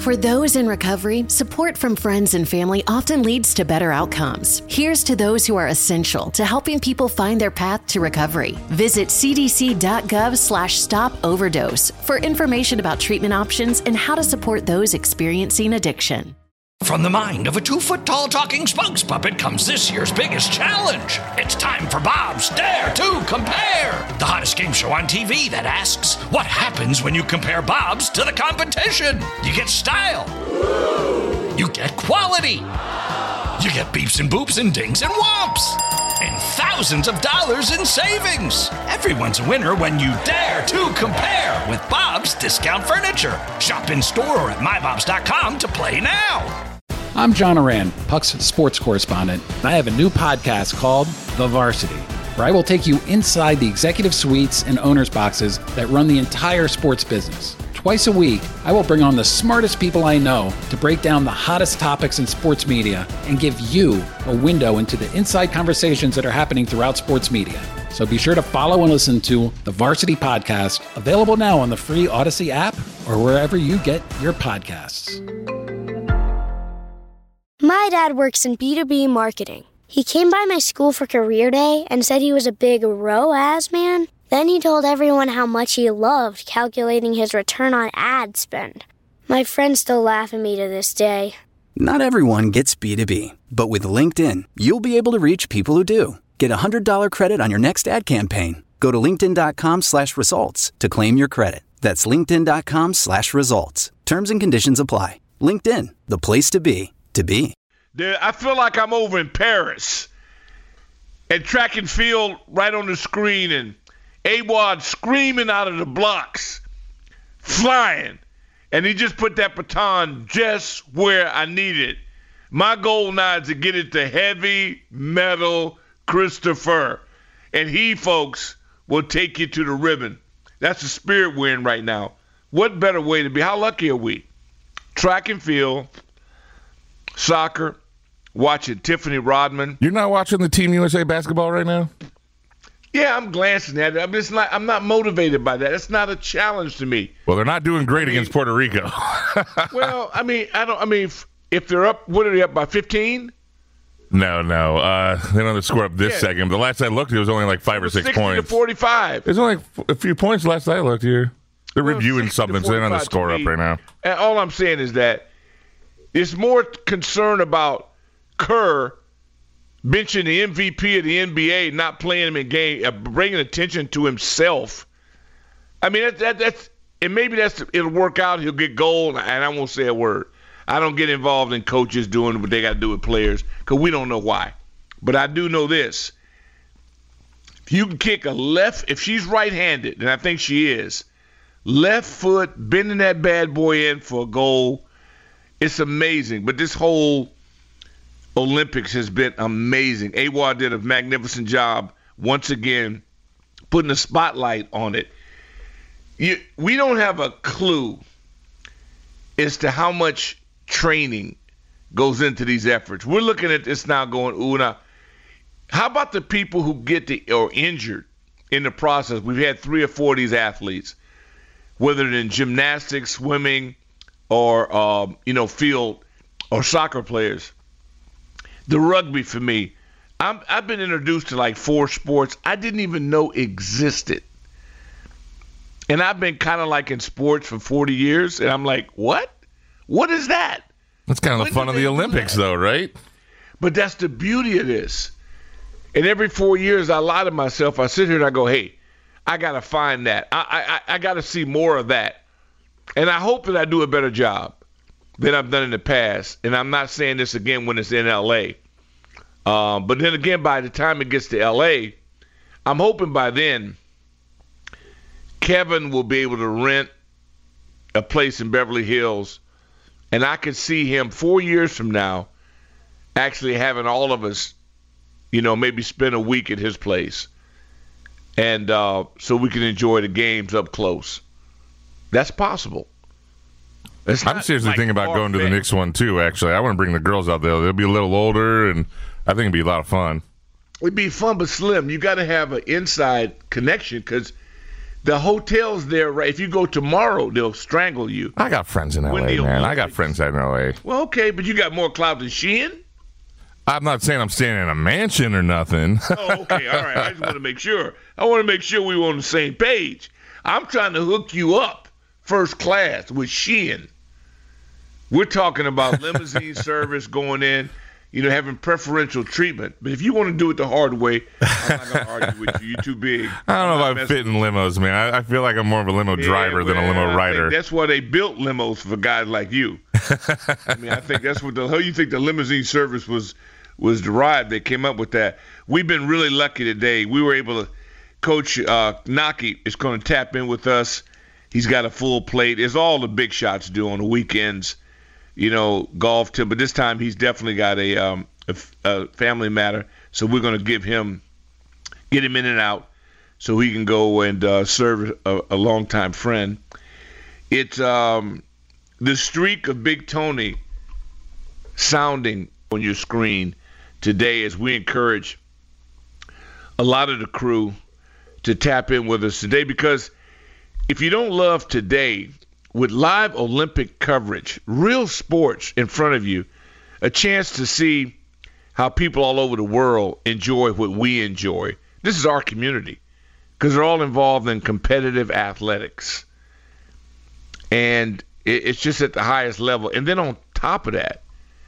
For those in recovery, support from friends and family often leads to better outcomes. Here's to those who are essential to helping people find their path to recovery. Visit cdc.gov/stop-overdose for information about treatment options and how to support those experiencing addiction. From the mind of a 2-foot-tall talking spokes puppet comes this year's biggest challenge. It's time for Bob's Dare to Compare, the hottest game show on TV that asks, what happens when you compare Bob's to the competition? You get style. You get quality. You get beeps and boops and dings and whomps. And thousands of dollars in savings. Everyone's a winner when you dare to compare with Bob's Discount Furniture. Shop in store or at mybobs.com to play now. I'm John Oran, Puck's sports correspondent, and I have a new podcast called The Varsity, where I will take you inside the executive suites and owners' boxes that run the entire sports business. Twice a week, I will bring on the smartest people I know to break down the hottest topics in sports media and give you a window into the inside conversations that are happening throughout sports media. So be sure to follow and listen to The Varsity Podcast, available now on the free Odyssey app or wherever you get your podcasts. My dad works in B2B marketing. He came by my school for career day and said he was a big ROAS man. Then he told everyone how much he loved calculating his return on ad spend. My friends still laugh at me to this day. Not everyone gets B2B, but with LinkedIn, you'll be able to reach people who do. Get a $100 credit on your next ad campaign. Go to linkedin.com/results to claim your credit. That's linkedin.com/results. Terms and conditions apply. LinkedIn, the place to be. Dude, I feel like I'm over in Paris and track and field right on the screen and AWOD screaming out of the blocks, flying. And he just put that baton just where I need it. My goal now is to get it to heavy metal Christopher. And he, folks, will take you to the ribbon. That's the spirit we're in right now. What better way to be? How lucky are we? Track and field. Soccer, watching Tiffany Rodman. You're not watching the Team USA basketball right now? Yeah, I'm glancing at it. I'm not motivated by that. It's not a challenge to me. Well, they're not doing great against Puerto Rico. Well, if they're up, what are they up by 15? No. They don't score up this second. The last I looked, it was only like 5 or 6 points. 60 to 45. There's only a few points last I looked here. They're reviewing something, so they're on the score up right now. And all I'm saying is that it's more concern about Kerr benching the MVP of the NBA, not playing him in game, bringing attention to himself. I mean, that's and maybe it'll work out. He'll get gold, and I won't say a word. I don't get involved in coaches doing what they got to do with players because we don't know why. But I do know this: if you can kick a left, if she's right-handed, and I think she is, left foot bending that bad boy in for a goal. It's amazing, but this whole Olympics has been amazing. AWOD did a magnificent job once again putting a spotlight on it. We don't have a clue as to how much training goes into these efforts. We're looking at this now going, ooh, now, how about the people who or injured in the process? We've had 3 or 4 of these athletes, whether in gymnastics, swimming, or field or soccer players. The rugby for me, I've been introduced to like 4 sports I didn't even know existed. And I've been kind of like in sports for 40 years, and I'm like, what? What is that? That's kind of the fun of the Olympics, though, right? But that's the beauty of this. And every 4 years, I lie to myself. I sit here and I go, hey, I got to find that. I got to see more of that. And I hope that I do a better job than I've done in the past. And I'm not saying this again when it's in L.A. But then again, by the time it gets to L.A., I'm hoping by then Kevin will be able to rent a place in Beverly Hills, and I could see him 4 years from now actually having all of us, maybe spend a week at his place. And so we can enjoy the games up close. That's possible. I'm seriously thinking about going to the Knicks one, too, actually. I want to bring the girls out there. They'll be a little older, and I think it'd be a lot of fun. It'd be fun, but Slim, you got to have an inside connection because The hotel's there, right? If you go tomorrow, they'll strangle you. I got friends in L.A., man. I got friends in L.A. Well, okay, but you got more clout than Sheehan? I'm not saying I'm staying in a mansion or nothing. Oh, okay, all right. I just want to make sure. I want to make sure we were on the same page. I'm trying to hook you up first class with Sheehan. We're talking about limousine service going in, having preferential treatment. But if you want to do it the hard way, I'm not going to argue with you. You're too big. I don't know if I fit in limos, man. I feel like I'm more of a limo driver than a limo rider. That's why they built limos for guys like you. I mean, I think that's what how you think the limousine service was derived. They came up with that. We've been really lucky today. We were able to, Coach Naki is going to tap in with us. He's got a full plate. As all the big shots do on the weekends. Golf too, but this time he's definitely got a family matter, so we're going to get him in and out so he can go and serve a longtime friend. It's the streak of Big Tony sounding on your screen today as we encourage a lot of the crew to tap in with us today, because if you don't love today, with live Olympic coverage, real sports in front of you, a chance to see how people all over the world enjoy what we enjoy. This is our community because they're all involved in competitive athletics. And it's just at the highest level. And then on top of that,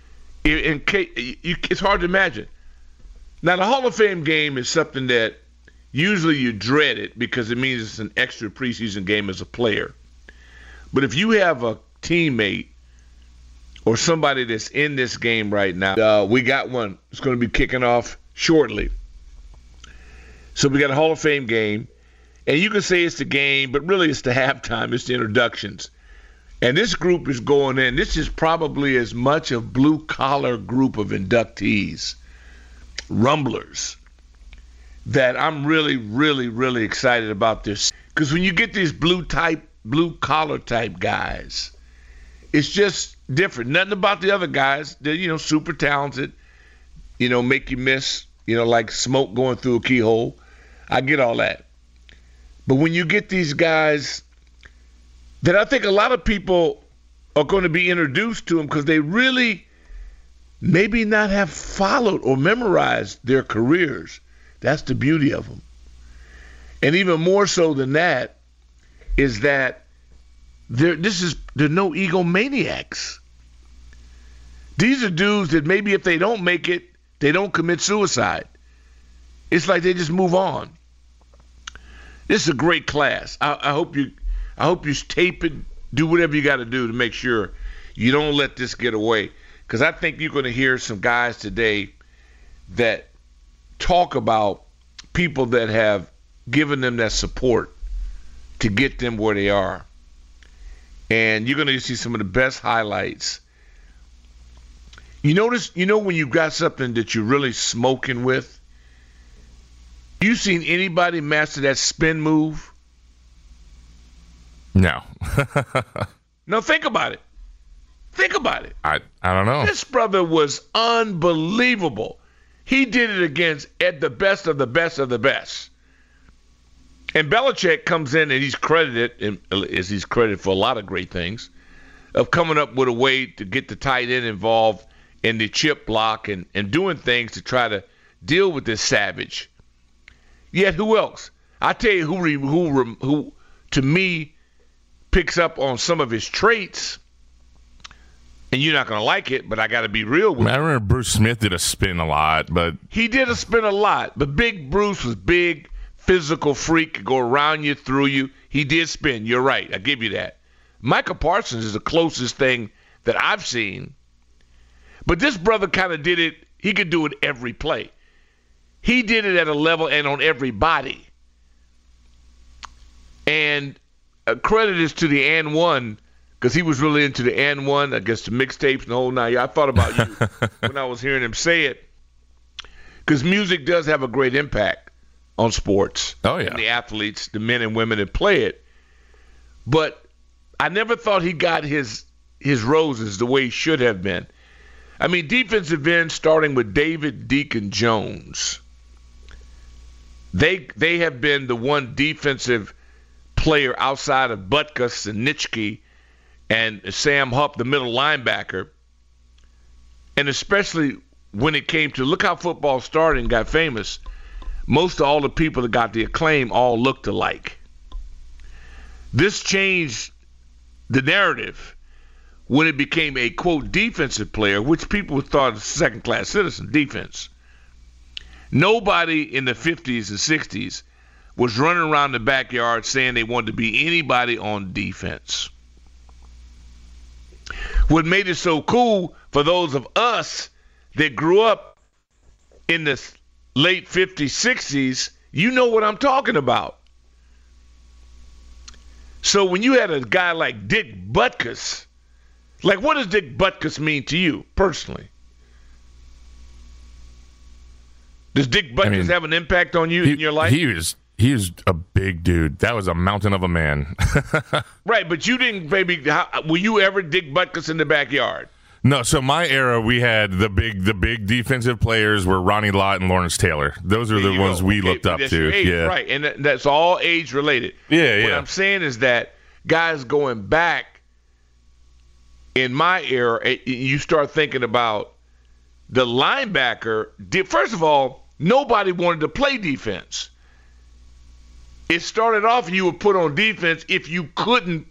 it's hard to imagine. Now, the Hall of Fame game is something that usually you dread it because it means it's an extra preseason game as a player. But if you have a teammate or somebody that's in this game right now, we got one. It's going to be kicking off shortly. So we got a Hall of Fame game. And you can say it's the game, but really it's the halftime. It's the introductions. And this group is going in. This is probably as much a blue-collar group of inductees, rumblers, that I'm really, really, really excited about this. Because when you get these blue-collar type guys, it's just different. Nothing about the other guys. They're, super talented, make you miss, like smoke going through a keyhole. I get all that. But when you get these guys that I think a lot of people are going to be introduced to them because they really maybe not have followed or memorized their careers. That's the beauty of them. And even more so than that is that they're no egomaniacs. These are dudes that maybe if they don't make it, they don't commit suicide. It's like they just move on. This is a great class. I hope you tape it, do whatever you got to do to make sure you don't let this get away. Because I think you're going to hear some guys today that talk about people that have given them that support to get them where they are. And you're going to see some of the best highlights. You notice, when you've got something that you're really smoking with, you seen anybody master that spin move? No. No, think about it. I don't know. This brother was unbelievable. He did it against the best of the best of the best. And Belichick comes in and he's credited for a lot of great things, of coming up with a way to get the tight end involved in the chip block and doing things to try to deal with this savage. Yet who else? I tell you who to me picks up on some of his traits, and you're not going to like it, but I got to be real with you. I remember Bruce Smith did a spin a lot, but he did a spin a lot. But Big Bruce was big, physical freak, could go around you, through you. He did spin. You're right. I give you that. Micah Parsons is the closest thing that I've seen. But this brother kind of did it. He could do it every play. He did it at a level and on everybody. And credit is to the and one, because he was really into the and one, I guess the mixtapes and the whole nine. I thought about you when I was hearing him say it, because music does have a great impact on sports. Oh, yeah. And the athletes, the men and women that play it. But I never thought he got his roses the way he should have been. I mean, defensive ends, starting with David Deacon Jones, they have been the one defensive player outside of Butkus and Nitschke and Sam Hupp, the middle linebacker. And especially when it came to, look how football started and got famous. Most of all the people that got the acclaim all looked alike. This changed the narrative when it became a, quote, defensive player, which people thought was second-class citizen defense. Nobody in the 50s and 60s was running around the backyard saying they wanted to be anybody on defense. What made it so cool for those of us that grew up in the late 50s, 60s, you know what I'm talking about. So when you had a guy like Dick Butkus, like what does Dick Butkus mean to you personally? Does Dick Butkus have an impact on you in your life? He was a big dude. That was a mountain of a man. Right, but you didn't, baby. Were you ever Dick Butkus in the backyard? No, so my era, we had the big defensive players were Ronnie Lott and Lawrence Taylor. Those are the ones we looked up to. Age, yeah, right, and that's all age related. Yeah. What I'm saying is that guys going back in my era, you start thinking about the linebacker. First of all, nobody wanted to play defense. It started off you were put on defense if you couldn't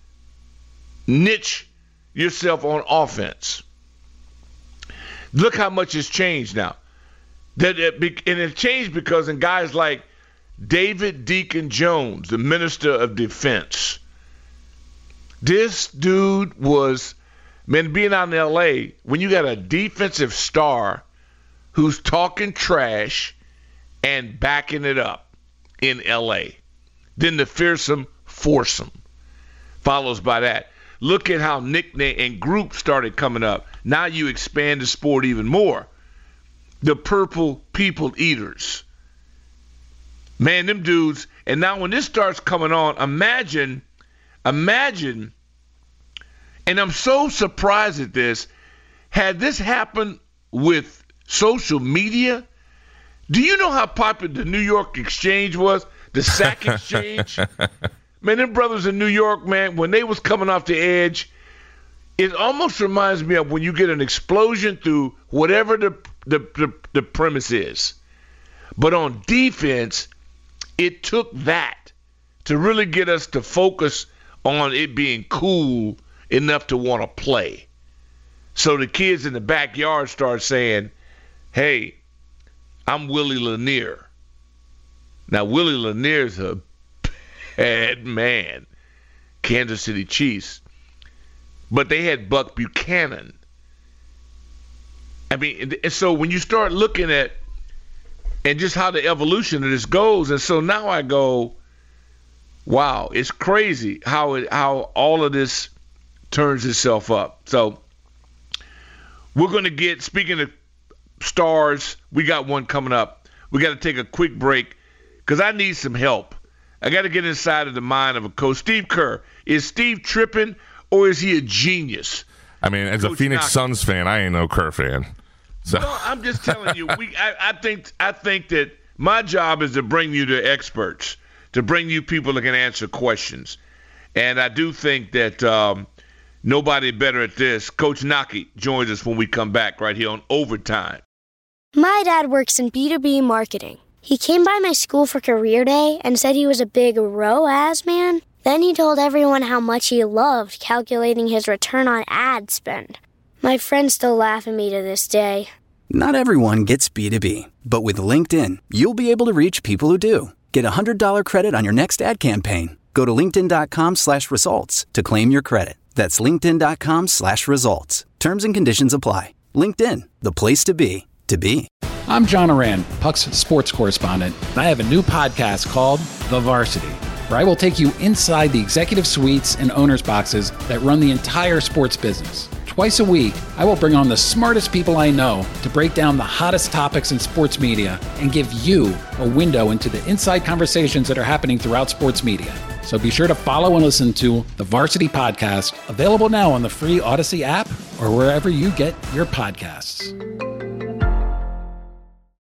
niche yourself on offense. Look how much has changed now. And it changed because in guys like David Deacon Jones, the Minister of Defense, this dude was, man, being out in L.A., when you got a defensive star who's talking trash and backing it up in L.A., then the fearsome foursome follows by that. Look at how nickname and groups started coming up. Now you expand the sport even more. The Purple People Eaters. Man, them dudes. And now when this starts coming on, imagine, and I'm so surprised at this, had this happened with social media, do you know how popular the New York Exchange was? The Sack Exchange? Man, them brothers in New York, man, when they was coming off the edge, it almost reminds me of when you get an explosion through whatever the premise is. But on defense, it took that to really get us to focus on it being cool enough to want to play. So the kids in the backyard start saying, hey, I'm Willie Lanier. Now, Willie Lanier's a bad man, Kansas City Chiefs. But they had Buck Buchanan. I mean, and so when you start looking at and just how the evolution of this goes, and so now I go, wow, it's crazy how all of this turns itself up. So we're going to get, speaking of stars, we got one coming up. We got to take a quick break because I need some help. I got to get inside of the mind of a coach. Steve Kerr. Is Steve tripping or is he a genius? I mean, as a Phoenix Suns fan, I ain't no Kerr fan. So. No, I'm just telling you. I think that my job is to bring you to experts, to bring you people that can answer questions. And I do think that nobody better at this. Coach Naki joins us when we come back right here on Overtime. My dad works in B2B marketing. He came by my school for career day and said he was a big ROAS man. Then he told everyone how much he loved calculating his return on ad spend. My friends still laugh at me to this day. Not everyone gets B2B, but with LinkedIn, you'll be able to reach people who do. Get a $100 credit on your next ad campaign. Go to linkedin.com/results to claim your credit. That's linkedin.com/results. Terms and conditions apply. LinkedIn, the place to be, to be. I'm John Oran, Puck's sports correspondent, and I have a new podcast called The Varsity, where I will take you inside the executive suites and owners' boxes that run the entire sports business. Twice a week, I will bring on the smartest people I know to break down the hottest topics in sports media and give you a window into the inside conversations that are happening throughout sports media. So be sure to follow and listen to The Varsity Podcast, available now on the free Odyssey app or wherever you get your podcasts.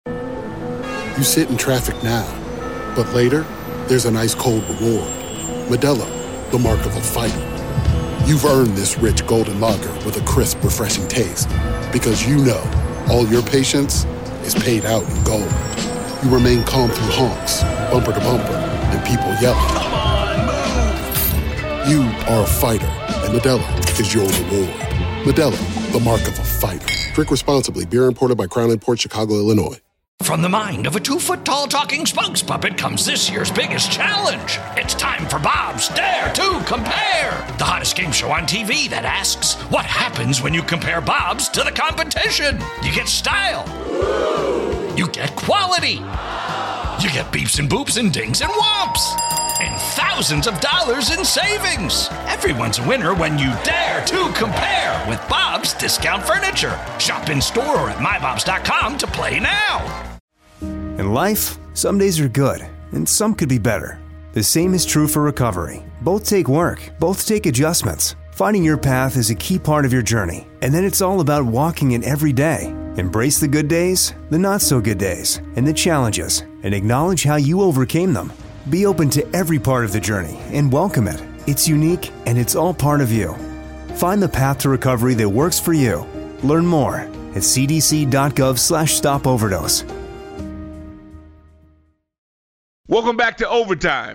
You sit in traffic now, but later, there's an ice cold reward. Modelo, the mark of a fighter. You've earned this rich golden lager with a crisp, refreshing taste. Because you know all your patience is paid out in gold. You remain calm through honks, bumper to bumper, and people yelling. Come on, move! You are a fighter, and Modelo is your reward. Modelo, the mark of a fighter. Drink responsibly. Beer imported by Crown Imports, Chicago, Illinois. From the mind of a 2-foot-tall talking spokes puppet comes this year's biggest challenge. It's time for Bob's Dare to Compare, the hottest game show on TV that asks, what happens when you compare Bob's to the competition? You get style. You get quality. You get beeps and boops and dings and whomps. And thousands of dollars in savings. Everyone's a winner when you dare to compare with Bob's Discount Furniture. Shop in store or at mybobs.com to play now. In life, some days are good, and some could be better. The same is true for recovery. Both take work, both take adjustments. Finding your path is a key part of your journey, and then it's all about walking it every day. Embrace the good days, the not-so-good days, and the challenges, and acknowledge how you overcame them. Be open to every part of the journey and welcome it. It's unique, and it's all part of you. Find the path to recovery that works for you. Learn more at cdc.gov/stopoverdose. Welcome back to Overtime.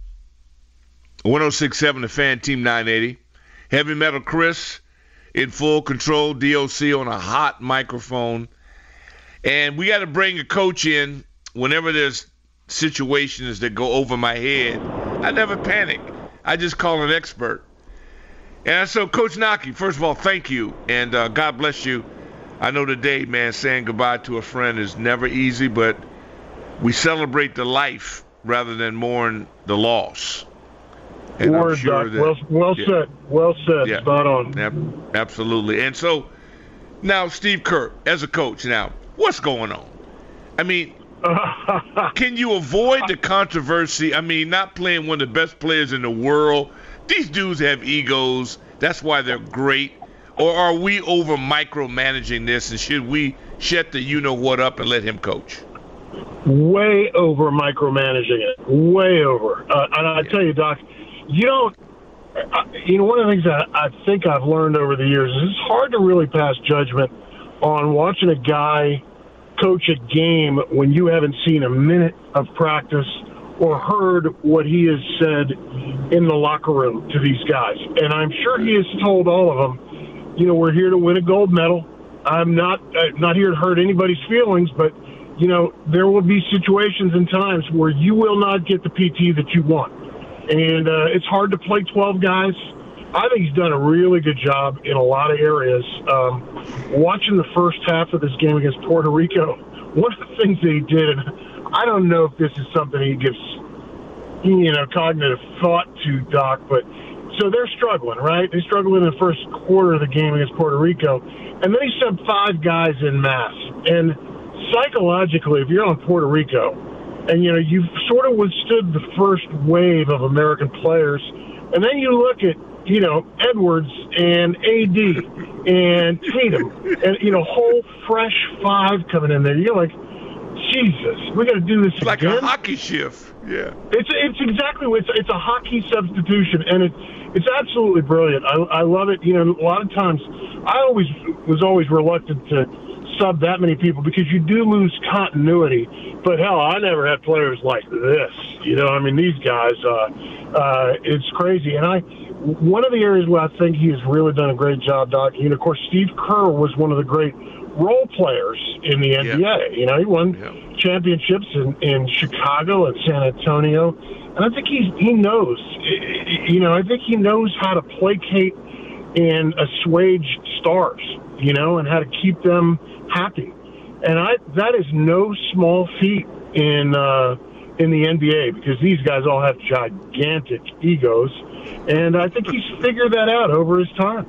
106.7 The Fan, Team 980. Heavy Metal Chris in full control, DOC on a hot microphone. And we got to bring a coach in whenever there's situations that go over my head. I never panic. I just call an expert. And so, Coach Naki, first of all, thank you. And God bless you. I know today, man, saying goodbye to a friend is never easy, but we celebrate the life rather than mourn the loss. And Word, I'm sure Doc. Well said. Well said. Yeah, spot on. Absolutely. And so now, Steve Kerr, as a coach now, what's going on? I mean, can you avoid the controversy? I mean, not playing one of the best players in the world. These dudes have egos. That's why they're great. Or are we over micromanaging this, and should we shut the you-know-what up and let him coach? Way over micromanaging it. Way over. And I tell you, Doc, one of the things that I think I've learned over the years is it's hard to really pass judgment on watching a guy coach a game when you haven't seen a minute of practice or heard what he has said in the locker room to these guys. And I'm sure he has told all of them, we're here to win a gold medal. I'm not here to hurt anybody's feelings, but there will be situations and times where you will not get the PT that you want. And it's hard to play 12 guys. I think he's done a really good job in a lot of areas. Watching the first half of this game against Puerto Rico, one of the things that he did, and I don't know if this is something he gives, cognitive thought to, Doc, but so they're struggling, right? They struggled in the first quarter of the game against Puerto Rico, and then he sent 5 guys en masse. And psychologically, if you're on Puerto Rico, and you've sort of withstood the first wave of American players, and then you look at Edwards and AD and Tatum and whole fresh 5 coming in there, you're like, Jesus, we got to do this like again? A hockey shift. Yeah, it's exactly what it's a hockey substitution, and it's absolutely brilliant. I love it. A lot of times I was always reluctant to sub that many people because you do lose continuity. But hell, I never had players like this. These guys, it's crazy. And one of the areas where I think he has really done a great job, Doc, of course, Steve Kerr was one of the great role players in the NBA. He won championships in Chicago and San Antonio. And I think he knows, I think he knows how to placate and assuage stars, and how to keep them happy. And that is no small feat in the NBA because these guys all have gigantic egos. And I think he's figured that out over his time.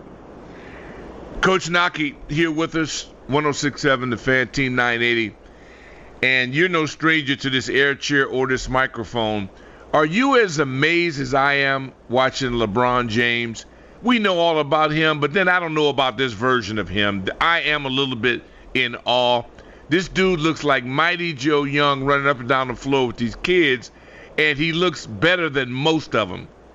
Coach Naki here with us, 106.7 The Fan, Team 980. And you're no stranger to this air chair or this microphone. Are you as amazed as I am watching LeBron James? We know all about him, but then I don't know about this version of him. I am a little bit in awe. This dude looks like Mighty Joe Young running up and down the floor with these kids, and he looks better than most of them.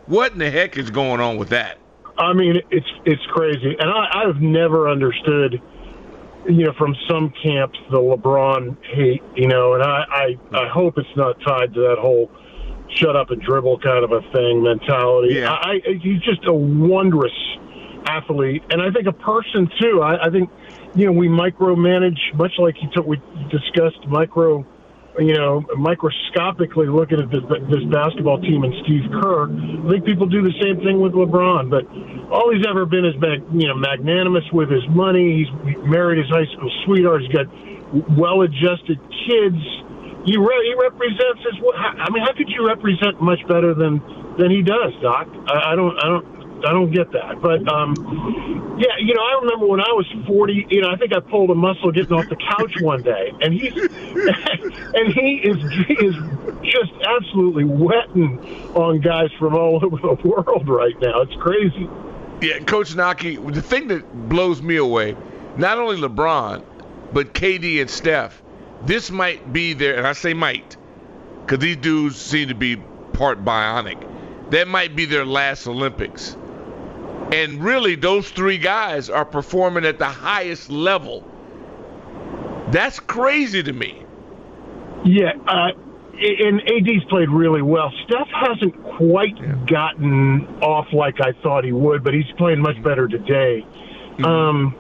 What in the heck is going on with that? I mean, it's crazy. And I've never understood, from some camps, the LeBron hate, and I hope it's not tied to that whole shut up and dribble kind of a thing mentality. Yeah. He's just a wondrous athlete. And I think a person, too. I think, we micromanage, much like we discussed microscopically looking at this basketball team and Steve Kerr. I think people do the same thing with LeBron, but all he's ever been is magnanimous with his money. He's married his high school sweetheart. He's got well-adjusted kids. He represents how could you represent much better than he does, Doc? I don't get that. But I remember when I was 40, I think I pulled a muscle getting off the couch one day, and he is just absolutely wetting on guys from all over the world right now. It's crazy. Yeah, Coach Naki, the thing that blows me away, not only LeBron, but KD and Steph, this might be their, and I say might, because these dudes seem to be part bionic, that might be their last Olympics. And really, those three guys are performing at the highest level. That's crazy to me. Yeah, and AD's played really well. Steph hasn't quite gotten off like I thought he would, but he's playing much better today. Mm-hmm.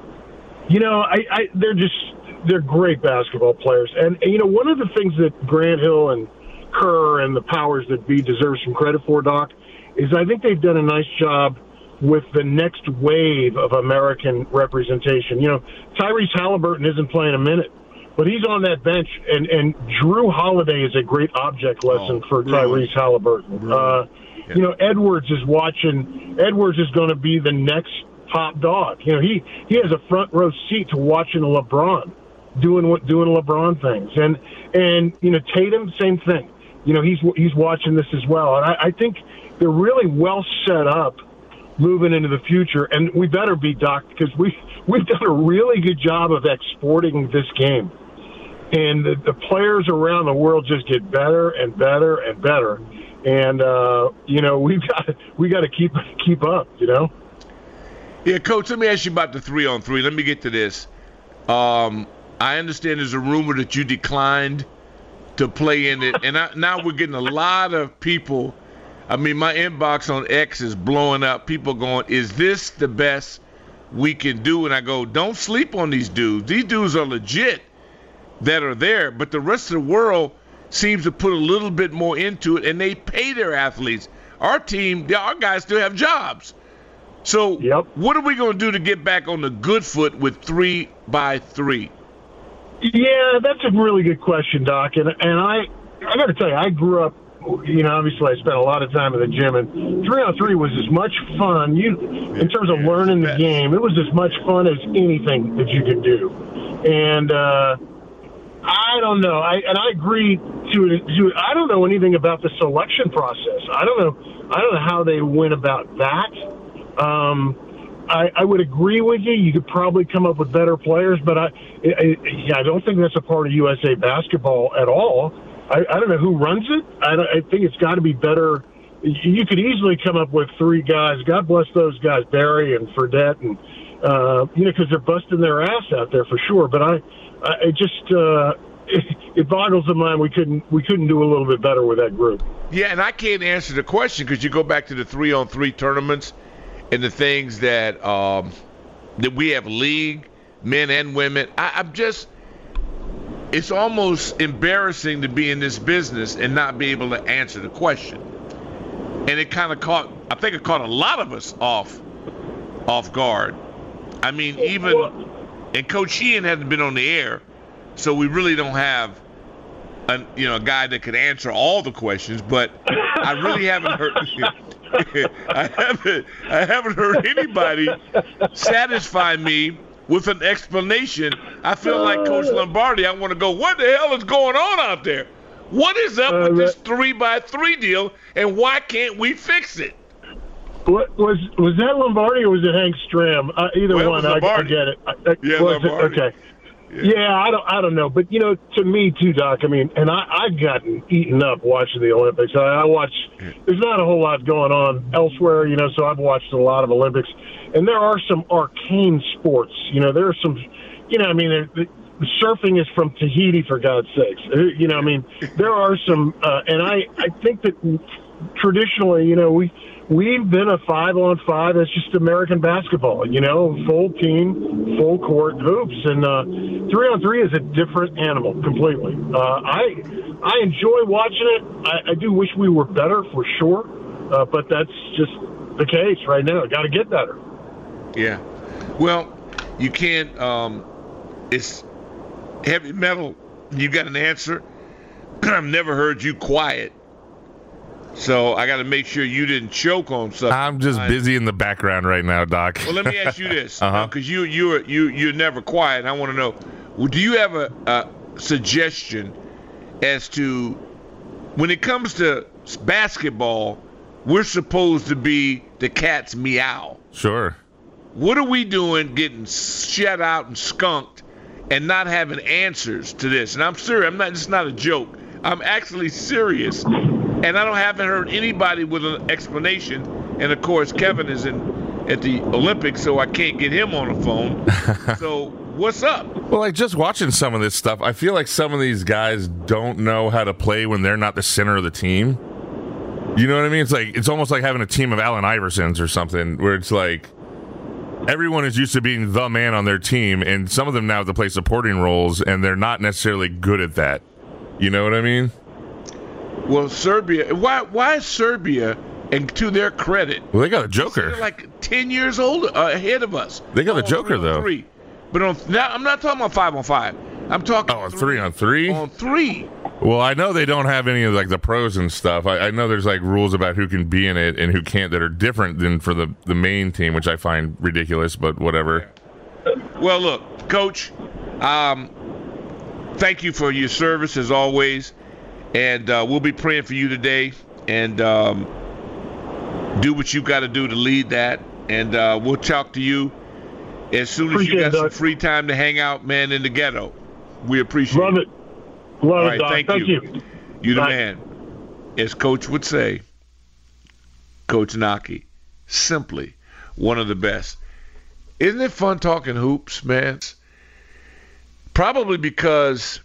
They're great basketball players. And one of the things that Grant Hill and Kerr and the powers that be deserve some credit for, Doc, is I think they've done a nice job with the next wave of American representation. Tyrese Halliburton isn't playing a minute, but he's on that bench, and Drew Holiday is a great object lesson for Tyrese Halliburton. Edwards is watching. Edwards is going to be the next top dog. He has a front row seat to watching LeBron doing LeBron things, and Tatum, same thing. He's watching this as well, and I think they're really well set up moving into the future, and we better be, Doc, because we've done a really good job of exporting this game, and the players around the world just get better and better and better, and we got to keep up. Yeah, Coach. Let me ask you about the 3-on-3. Let me get to this. I understand there's a rumor that you declined to play in it, and now we're getting a lot of people. I mean, my inbox on X is blowing up. People going, is this the best we can do? And I go, don't sleep on these dudes. These dudes are legit that are there, but the rest of the world seems to put a little bit more into it, and they pay their athletes. Our team, our guys still have jobs. So What are we going to do to get back on the good foot with 3x3? Yeah, that's a really good question, Doc. And I got to tell you, I grew up, obviously I spent a lot of time in the gym, and 3-on-3 was as much fun, in terms of learning the game, it was as much fun as anything that you could do. And I don't know. I agree to it. I don't know anything about the selection process. I don't know how they went about that. I would agree with you. You could probably come up with better players, but I don't think that's a part of USA basketball at all. I don't know who runs it. I think it's got to be better. You could easily come up with three guys. God bless those guys, Barry and Fredette, and because they're busting their ass out there for sure. But it boggles the mind we couldn't do a little bit better with that group. Yeah, and I can't answer the question because you go back to the 3-on-3 tournaments and the things that we have league, men and women. It's almost embarrassing to be in this business and not be able to answer the question. And it kind of caught a lot of us off guard. I mean, and Coach Sheehan hasn't been on the air, so we really don't have a guy that could answer all the questions, but I really haven't heard I haven't heard anybody satisfy me with an explanation. I feel like Coach Lombardi. I want to go, what the hell is going on out there? What is up with this 3x3 deal, and why can't we fix it? What was that Lombardi or was it Hank Stram? Either one. I get it. Lombardi. Okay. Yeah, I don't know. But, to me, too, Doc, I mean, and I've gotten eaten up watching the Olympics. I watch – there's not a whole lot going on elsewhere, so I've watched a lot of Olympics. And there are some arcane sports. There are some – surfing is from Tahiti, for God's sakes. There are some and I think that traditionally, we've been a 5-on-5. That's just American basketball, full team, full court hoops. And 3-on-3 is a different animal completely. I enjoy watching it. I do wish we were better for sure, but that's just the case right now. Got to get better. Yeah. Well, you can't it's heavy metal. You got an answer. I've never heard you quiet. So I got to make sure you didn't choke on something. I'm just busy in the background right now, Doc. Well, let me ask you this, because you're never quiet. I want to know, do you have a suggestion as to when it comes to basketball, we're supposed to be the cat's meow. Sure. What are we doing getting shut out and skunked and not having answers to this? And I'm serious. It's not a joke. I'm actually serious. And haven't heard anybody with an explanation. And, of course, Kevin is at the Olympics, so I can't get him on the phone. So what's up? Well, just watching some of this stuff, I feel like some of these guys don't know how to play when they're not the center of the team. You know what I mean? It's almost like having a team of Allen Iversons or something, where it's like everyone is used to being the man on their team, and some of them now have to play supporting roles, and they're not necessarily good at that. You know what I mean? Well, Serbia, why is Serbia, and to their credit, well, they got a joker. They're like 10 years old ahead of us. They got a joker, though. But I'm not talking about 5-on-5. I'm talking on 3-on-3? On 3. Well, I know they don't have any of the pros and stuff. I know there's rules about who can be in it and who can't that are different than for the main team, which I find ridiculous, but whatever. Well, look, Coach, thank you for your service as always, and we'll be praying for you today, and do what you got to do to lead that, and we'll talk to you as soon as you got some free time to hang out, man, in the ghetto. We appreciate it. Love All it, right, Doc. thank you. You the man. As Coach would say, Coach Naki, simply one of the best. Isn't it fun talking hoops, man? Probably because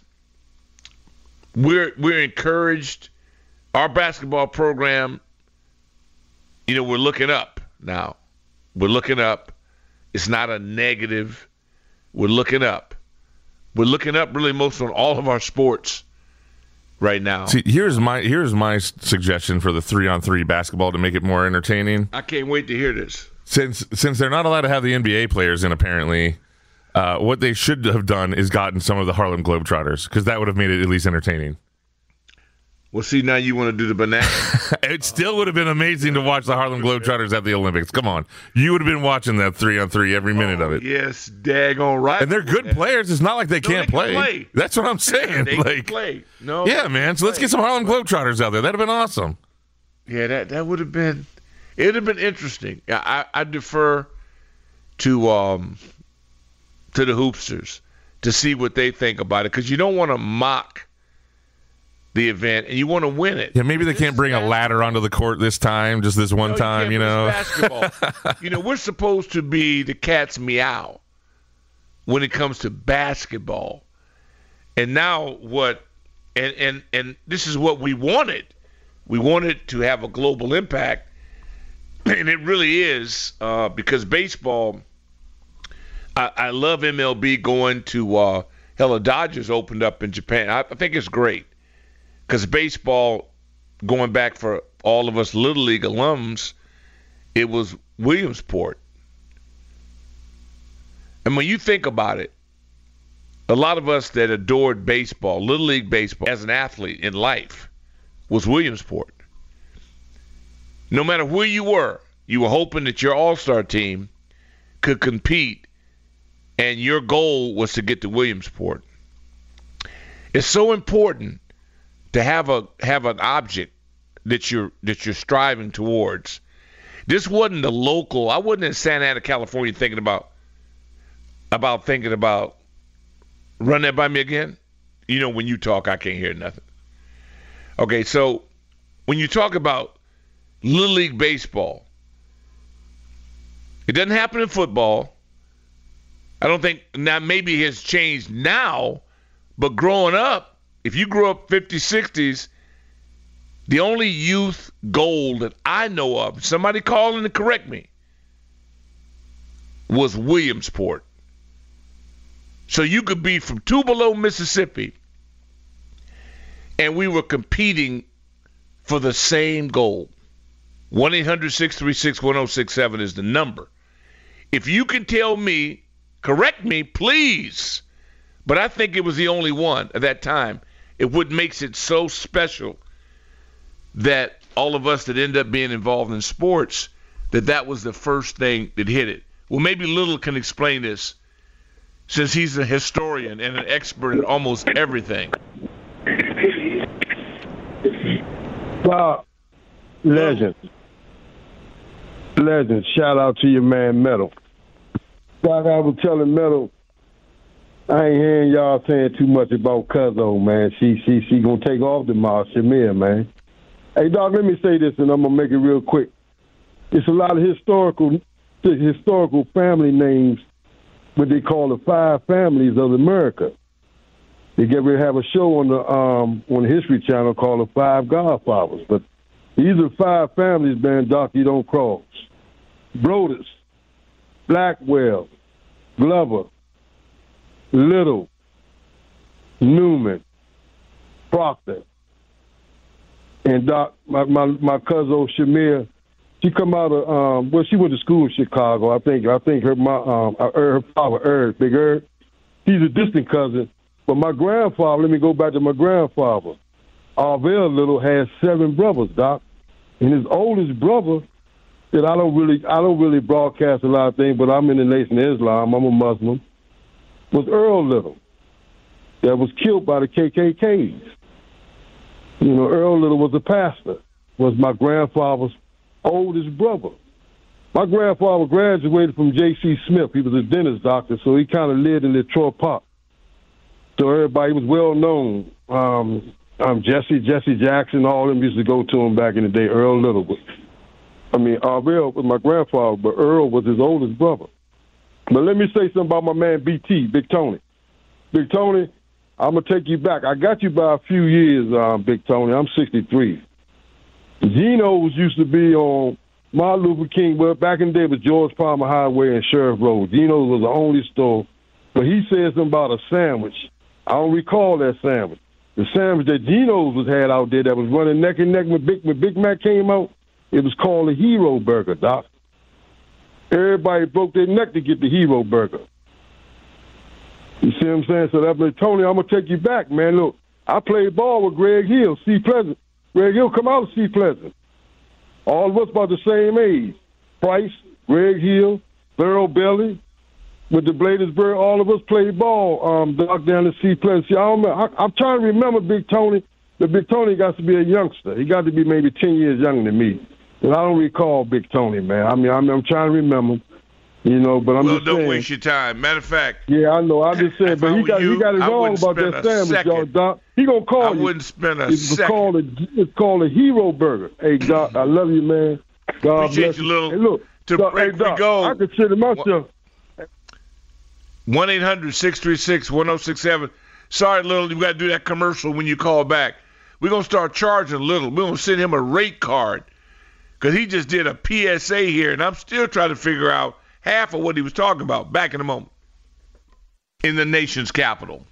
we're encouraged. Our basketball program, we're looking up now. We're looking up. It's not a negative. We're looking up. We're looking up really most on all of our sports right now. See, here's my suggestion for the 3-on-3 basketball to make it more entertaining. I can't wait to hear this. Since they're not allowed to have the NBA players in, apparently, what they should have done is gotten some of the Harlem Globetrotters, because that would have made it at least entertaining. Well, see, now you want to do the banana. It still would have been amazing to watch the Harlem Globetrotters at the Olympics. Come on. You would have been watching that 3-on-3 every minute of it. Yes, daggone right. And they're good players. It's not like they can't play. That's what I'm saying. They can play. No, yeah, man. So let's get some Harlem Globetrotters out there. That would have been awesome. Yeah, that would have been – it would have been interesting. I defer to the hoopsters to see what they think about it, because you don't want to mock the event, and you want to win it. Yeah, maybe they can't bring a ladder onto the court this time, just this one time, Basketball. We're supposed to be the cat's meow when it comes to basketball. And now what, and this is what we wanted. We wanted to have a global impact, and it really is, because baseball, I love MLB going to, the Dodgers opened up in Japan. I think it's great. Because baseball, going back for all of us Little League alums, it was Williamsport. And when you think about it, a lot of us that adored baseball, Little League baseball, as an athlete in life, was Williamsport. No matter where you were hoping that your all-star team could compete, and your goal was to get to Williamsport. It's so important to have an object that you're striving towards. This wasn't the local. I wasn't in Santa Ana, California, thinking about Run that by me again. You know, when you talk, I can't hear nothing. Okay, so when you talk about Little League Baseball, it doesn't happen in football. I don't think, now maybe it has changed now, but growing up, if you grew up 50s, 60s, the only youth goal that I know of, somebody call in to correct me, was Williamsport. So you could be from Tupelo, Mississippi, and we were competing for the same goal. 1-800-636-1067 is the number. If you can tell me, correct me, please, but I think it was the only one at that time. It what makes it so special that all of us that end up being involved in sports, that was the first thing that hit it. Well, maybe Little can explain this, since he's a historian and an expert in almost everything. Well, legend. Shout out to your man, Metal. Like I was telling Metal, I ain't hearing y'all saying too much about Cuzzo, man. She gonna take off tomorrow, Shamir, man. Hey, dog, let me say this, and I'm gonna make it real quick. It's a lot of historical family names, what they call the 5 families of America. They get ready to have a show on the History Channel called the 5 Godfathers. But these are 5 families, man, Doc, you don't cross. Brodus, Blackwell, Glover, Little, Newman, Proctor, and Doc, my cousin Shamir. She come out of she went to school in Chicago. I think her father Erd, Big Erd. He's a distant cousin. But my grandfather, let me go back to my grandfather. Arvell Little has 7 brothers, Doc. And his oldest brother, that I don't really broadcast a lot of things, but I'm in the Nation of Islam, I'm a Muslim, was Earl Little, that was killed by the KKKs. You know, Earl Little was a pastor, was my grandfather's oldest brother. My grandfather graduated from J.C. Smith. He was a dentist doctor, so he kind of lived in Detroit Park. So everybody was well known. Jesse Jackson, all of them used to go to him back in the day. Earl Little. Earl was my grandfather, but Earl was his oldest brother. But let me say something about my man BT, Big Tony. Big Tony, I'm going to take you back. I got you by a few years, Big Tony. I'm 63. Geno's used to be on Martin Luther King. Well, back in the day, it was George Palmer Highway and Sheriff Road. Geno's was the only store. But he said something about a sandwich. I don't recall that sandwich. The sandwich that Geno's was had out there that was running neck and neck when Big Mac came out, it was called a Hero Burger, Doc. Everybody broke their neck to get the Hero Burger. You see what I'm saying? So that's like, Tony, I'm going to take you back, man. Look, I played ball with Greg Hill, C. Pleasant. Greg Hill come out of C. Pleasant. All of us about the same age. Price, Greg Hill, Burrow Belly, with the Bladensburg, all of us played ball, Doc, down at C. Pleasant. See, I'm trying to remember Big Tony. But Big Tony got to be a youngster. He got to be maybe 10 years younger than me. And I don't recall Big Tony, man. I'm trying to remember, you know, but I'm just saying. Well, don't waste your time. Matter of fact. Yeah, I know. I just said, but he got it wrong about that sandwich, y'all, Doc. He going to call you. I wouldn't spend a second. It's called a Hero Burger. Hey, Doc, I love you, man. God appreciate bless you. Little. Hey, look, to Doc, break hey, Doc, we go. I consider myself. 1-800-636-1067. Sorry, Little, you got to do that commercial when you call back. We're going to start charging Little. We're going to send him a rate card because he just did a PSA here, and I'm still trying to figure out half of what he was talking about. Back in a moment. In the nation's capital.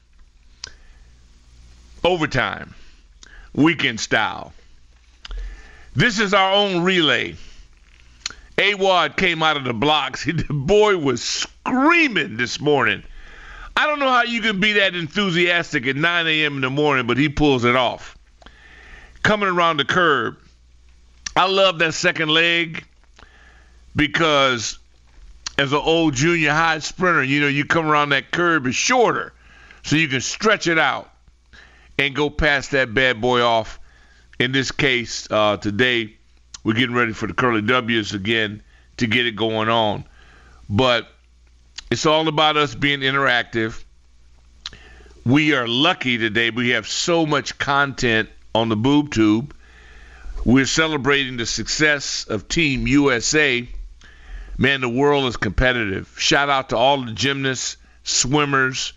Overtime. Weekend style. This is our own relay. Awad came out of the blocks. The boy was screaming this morning. I don't know how you can be that enthusiastic at 9 a.m. in the morning, but he pulls it off. Coming around the curb. I love that second leg because as an old junior high sprinter, you know, you come around that curb, it's shorter, so you can stretch it out and go past that bad boy off. In this case, today, we're getting ready for the Curly W's again to get it going on. But it's all about us being interactive. we are lucky today. We have so much content on the Boob Tube. We're celebrating the success of Team USA. Man, the world is competitive. Shout out to all the gymnasts, swimmers,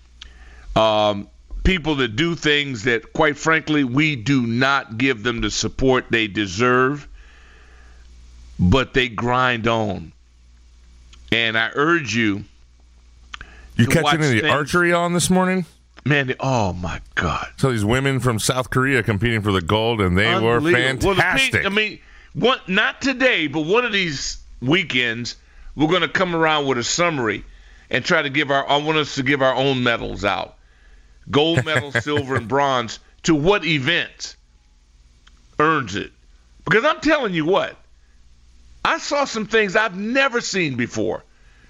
people that do things that, quite frankly, we do not give them the support they deserve, but they grind on. And I urge you. You catching any archery on this morning? Man, oh my God. So these women from South Korea competing for the gold, and they were fantastic. Well, not today, but one of these weekends, we're going to come around with a summary and try to I want us to give our own medals out. Gold medal, silver, and bronze to what event earns it. Because I'm telling you what, I saw some things I've never seen before.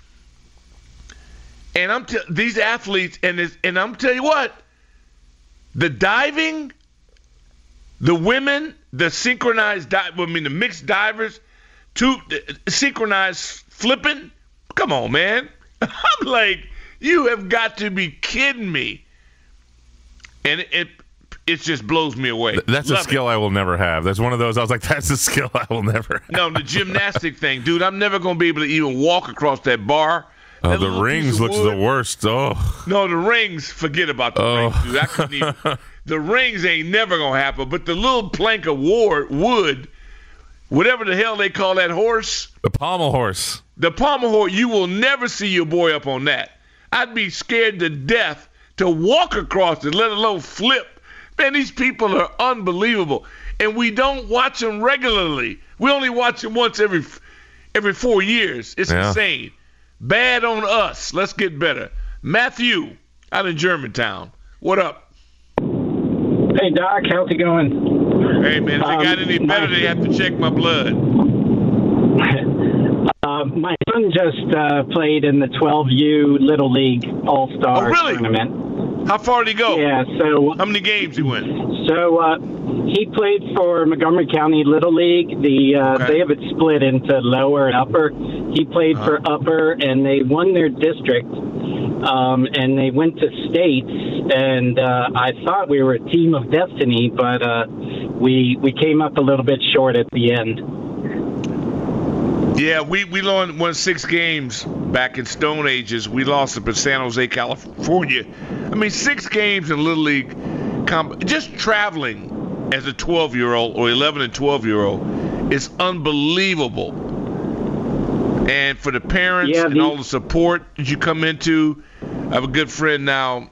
And these athletes, and I'm telling you what, the diving, the women, the synchronized the mixed divers, synchronized flipping. Come on, man. I'm like, you have got to be kidding me. And it just blows me away. That's a skill I will never have. That's one of those, I was like, that's a skill I will never have. No, the gymnastic thing. Dude, I'm never going to be able to even walk across that bar. Oh, the rings looks the worst. Oh. No, the rings, forget about the rings, dude. I couldn't even. The rings ain't never going to happen. But the little plank of wood, whatever the hell they call that horse. The pommel horse. The pommel horse, you will never see your boy up on that. I'd be scared to death to walk across it, let alone flip. Man, these people are unbelievable. And we don't watch them regularly. We only watch them once every 4 years. It's insane. Bad on us. Let's get better. Matthew, out in Germantown. What up? Hey, Doc. How's it going? Hey, man. If it got any better, they have to check my blood. My son just played in the 12U Little League All-Star tournament. How far did he go? Yeah, so... How many games he went? So, he played for Montgomery County Little League. They have it split into lower and upper. He played for upper, and they won their district, and they went to states, and I thought we were a team of destiny, but we came up a little bit short at the end. Yeah, we won 6 games back in Stone Ages. We lost up in San Jose, California. I mean, 6 games in Little League. Just traveling as a 12-year-old or 11 and 12-year-old is unbelievable. And for the parents and all the support that you come into, I have a good friend now,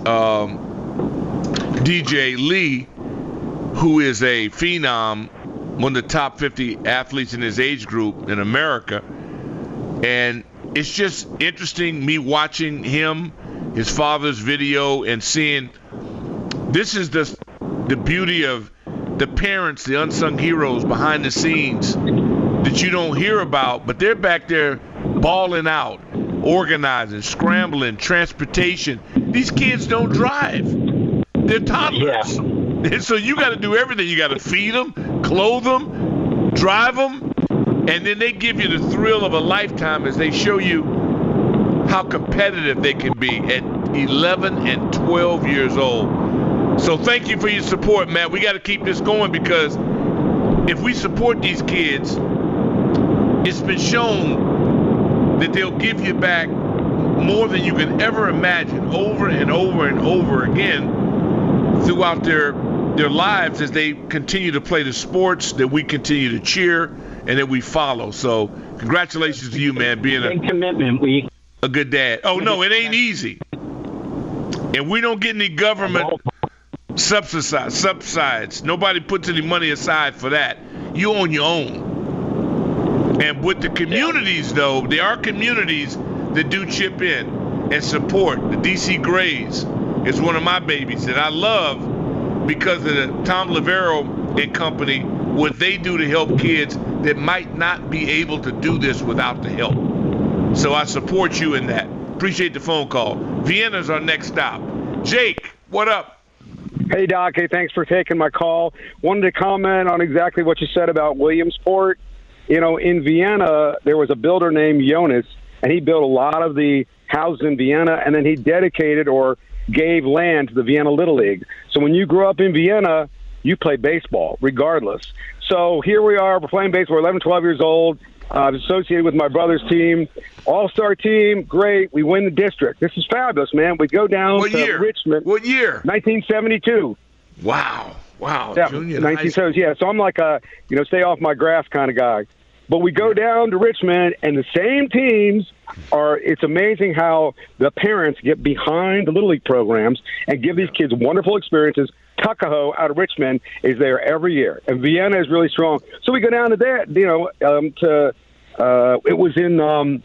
DJ Lee, who is a phenom, one of the top 50 athletes in his age group in America. And it's just interesting me watching him, his father's video, and seeing this is the beauty of the parents, the unsung heroes behind the scenes that you don't hear about, but they're back there balling out, organizing, scrambling, transportation. These kids don't drive. They're toddlers. Yeah. And so you got to do everything. You got to feed them, clothe them, drive them, and then they give you the thrill of a lifetime as they show you how competitive they can be at 11 and 12 years old. So thank you for your support, Matt. We got to keep this going because if we support these kids, it's been shown that they'll give you back more than you can ever imagine over and over and over again throughout their lives as they continue to play the sports that we continue to cheer and that we follow. So congratulations to you, man, being a good dad. Oh, no, it ain't easy. And we don't get any government subsides. Nobody puts any money aside for that. You own your own. And with the communities, though, there are communities that do chip in and support. The DC Grays is one of my babies that I love because of the Tom Lavero and company, what they do to help kids that might not be able to do this without the help. So I support you in that. Appreciate the phone call. Vienna's our next stop. Jake, what up? Hey, Doc. Hey, thanks for taking my call. Wanted to comment on exactly what you said about Williamsport. You know, in Vienna, there was a builder named Jonas, and he built a lot of the housed in Vienna, and then he dedicated or gave land to the Vienna Little League. So when you grew up in Vienna, you play baseball regardless. So here we are, we're playing baseball, we're 11, 12 years old, associated with my brother's team, all-star team, great, we win the district. This is fabulous, man. We go down to Richmond. What year? 1972. Wow, yeah, junior 1970s, yeah. So I'm like a, stay off my grass kind of guy. But we go down to Richmond, and the same teams it's amazing how the parents get behind the Little League programs and give these kids wonderful experiences. Tuckahoe out of Richmond is there every year, and Vienna is really strong. So we go down to that, it was in,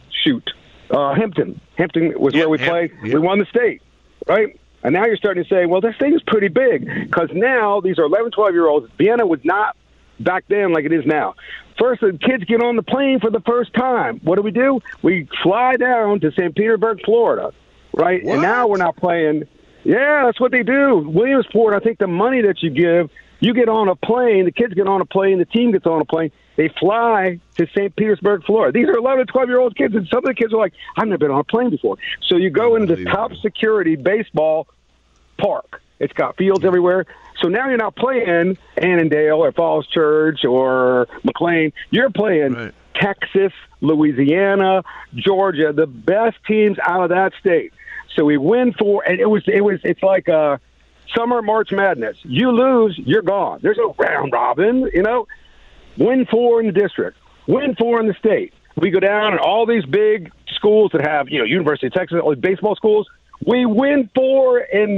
Hampton. Hampton was where we played. We won the state, right? And now you're starting to say, well, this thing is pretty big, because now these are 11, 12-year-olds. Vienna was not back then like it is now. First, the kids get on the plane for the first time. What do? We fly down to St. Petersburg, Florida, right? What? And now we're not playing. Yeah, that's what they do. Williamsport, I think the money that you give, you get on a plane, the kids get on a plane, the team gets on a plane, they fly to St. Petersburg, Florida. These are 11 to 12-year-old kids, and some of the kids are like, I've never been on a plane before. So you go into the top security baseball park. It's got fields everywhere. So now you're not playing Annandale or Falls Church or McLean. You're playing Texas, Louisiana, Georgia, the best teams out of that state. So we win and it's like a summer March Madness. You lose, you're gone. There's no round robin, Win 4 in the district, win 4 in the state. We go down and all these big schools that have, University of Texas, all these baseball schools, we win 4 in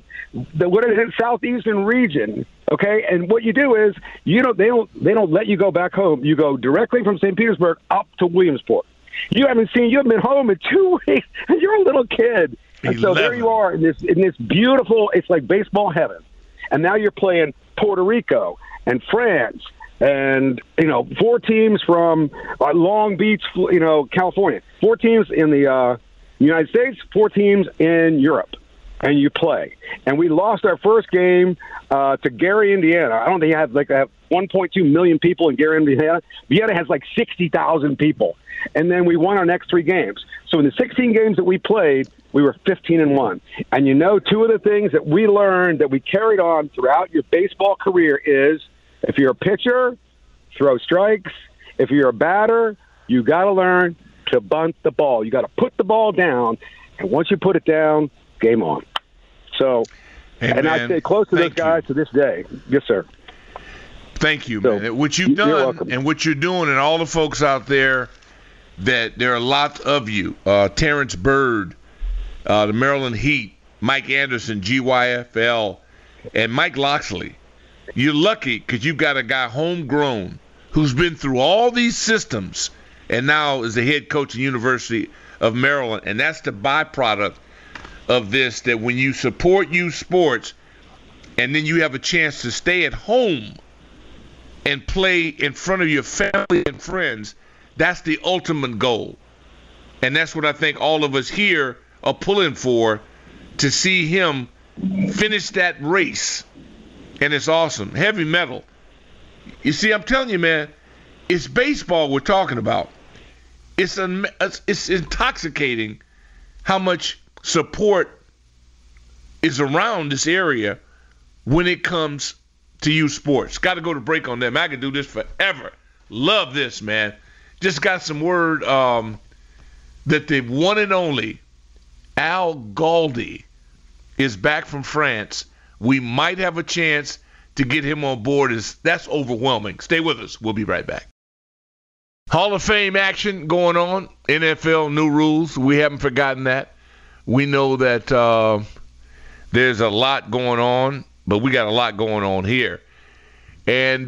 the southeastern region. Okay, and what you do is they don't let you go back home. You go directly from St. Petersburg up to Williamsport. You haven't been home in 2 weeks, and you're a little kid. And so there you are in this beautiful, it's like baseball heaven. And now you're playing Puerto Rico and France and, 4 teams from Long Beach, California. 4 teams in the United States, 4 teams in Europe. And you play. And we lost our first game to Gary, Indiana. I don't think they have 1.2 million people in Gary, Indiana. Vienna has 60,000 people. And then we won our next 3 games. So in the 16 games that we played, we were 15-1. And 2 of the things that we learned that we carried on throughout your baseball career is if you're a pitcher, throw strikes. If you're a batter, you got to learn to bunt the ball. You got to put the ball down. And once you put it down, game on. So, and I stay close to those guys to this day. Yes, sir. Thank you, man. What you've done and what you're doing, and all the folks out there, that there are lots of you. Terrence Bird, the Maryland Heat, Mike Anderson, GYFL, and Mike Loxley. You're lucky because you've got a guy homegrown who's been through all these systems and now is the head coach at the University of Maryland. And that's the byproduct of this, that when you support youth sports and then you have a chance to stay at home and play in front of your family and friends, that's the ultimate goal. And that's what I think all of us here are pulling for, to see him finish that race. And it's awesome. Heavy Metal. You see, I'm telling you, man, it's baseball we're talking about. It's intoxicating how much support is around this area when it comes to youth sports. Got to go to break on them. I could do this forever. Love this, man. Just got some word that the one and only Al Galdi is back from France. We might have a chance to get him on board. That's overwhelming. Stay with us. We'll be right back. Hall of Fame action going on. NFL new rules. We haven't forgotten that. We know that there's a lot going on, but we got a lot going on here. And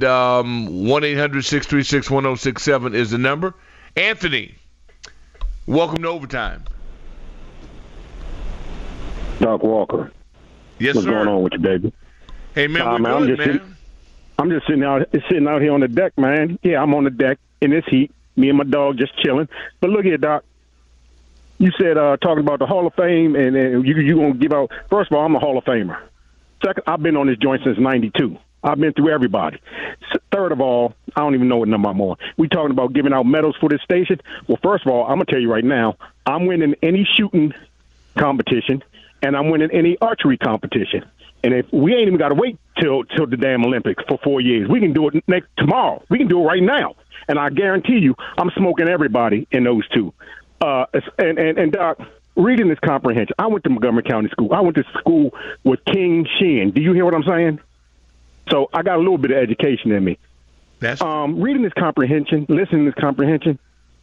1-800-636-1067 is the number. Anthony, welcome to Overtime. Doc Walker. Yes, What's sir. going on with you, baby? Hey, man, we're good, man. I'm just sitting out here on the deck, man. Yeah, I'm on the deck in this heat. Me and my dog just chilling. But look here, Doc. You said talking about the Hall of Fame, and you going to give out. First of all, I'm a Hall of Famer. Second, I've been on this joint since '92. I've been through everybody. Third of all, I don't even know what number I'm on. We talking about giving out medals for this station. Well, first of all, I'm going to tell you right now, I'm winning any shooting competition, and I'm winning any archery competition. And if we ain't even got to wait till the damn Olympics for 4 years, we can do it tomorrow. We can do it right now. And I guarantee you, I'm smoking everybody in those two. And Doc, reading this comprehension, I went to Montgomery County School. I went to school with King Sheehan. Do you hear what I'm saying? So I got a little bit of education in me. Reading this comprehension, listening to this comprehension,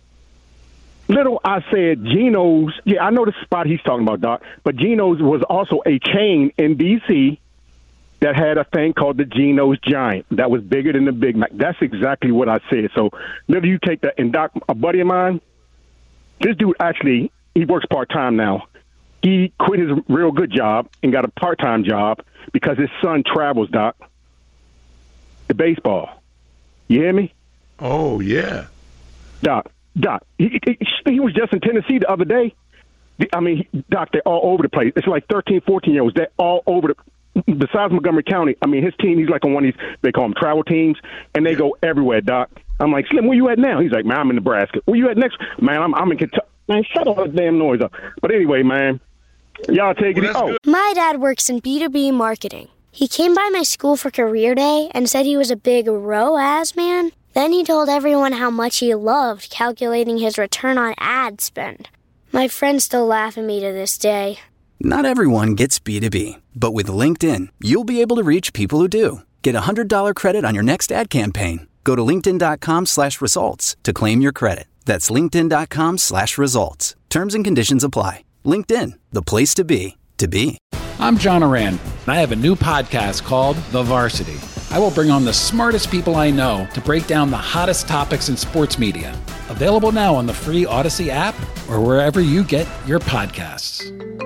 I said Geno's. Yeah, I know the spot he's talking about, Doc. But Geno's was also a chain in D.C. that had a thing called the Geno's Giant that was bigger than the Big Mac. That's exactly what I said. So, Little, you take that. And Doc, a buddy of mine, this dude actually, he works part-time now. He quit his real good job and got a part-time job because his son travels, Doc, to baseball. You hear me? Oh, yeah. Doc, he was just in Tennessee the other day. I mean, Doc, they're all over the place. It's like 13, 14-year-olds. They're all over besides Montgomery County, I mean, his team, he's like on one of these, they call them travel teams, and they go everywhere, Doc. I'm like, Slim, where you at now? He's like, man, I'm in Nebraska. Where you at next? Man, I'm in Kentucky. Man, shut all that damn noise up. But anyway, man, y'all take it easy. My dad works in B2B marketing. He came by my school for career day and said he was a big ROAS man. Then he told everyone how much he loved calculating his return on ad spend. My friends still laugh at me to this day. Not everyone gets B2B, but with LinkedIn, you'll be able to reach people who do. Get a $100 credit on your next ad campaign. Go to linkedin.com/results to claim your credit. That's linkedin.com/results. Terms and conditions apply. LinkedIn, the place to be, to be. I'm John Oran, and I have a new podcast called The Varsity. I will bring on the smartest people I know to break down the hottest topics in sports media. Available now on the free Odyssey app or wherever you get your podcasts.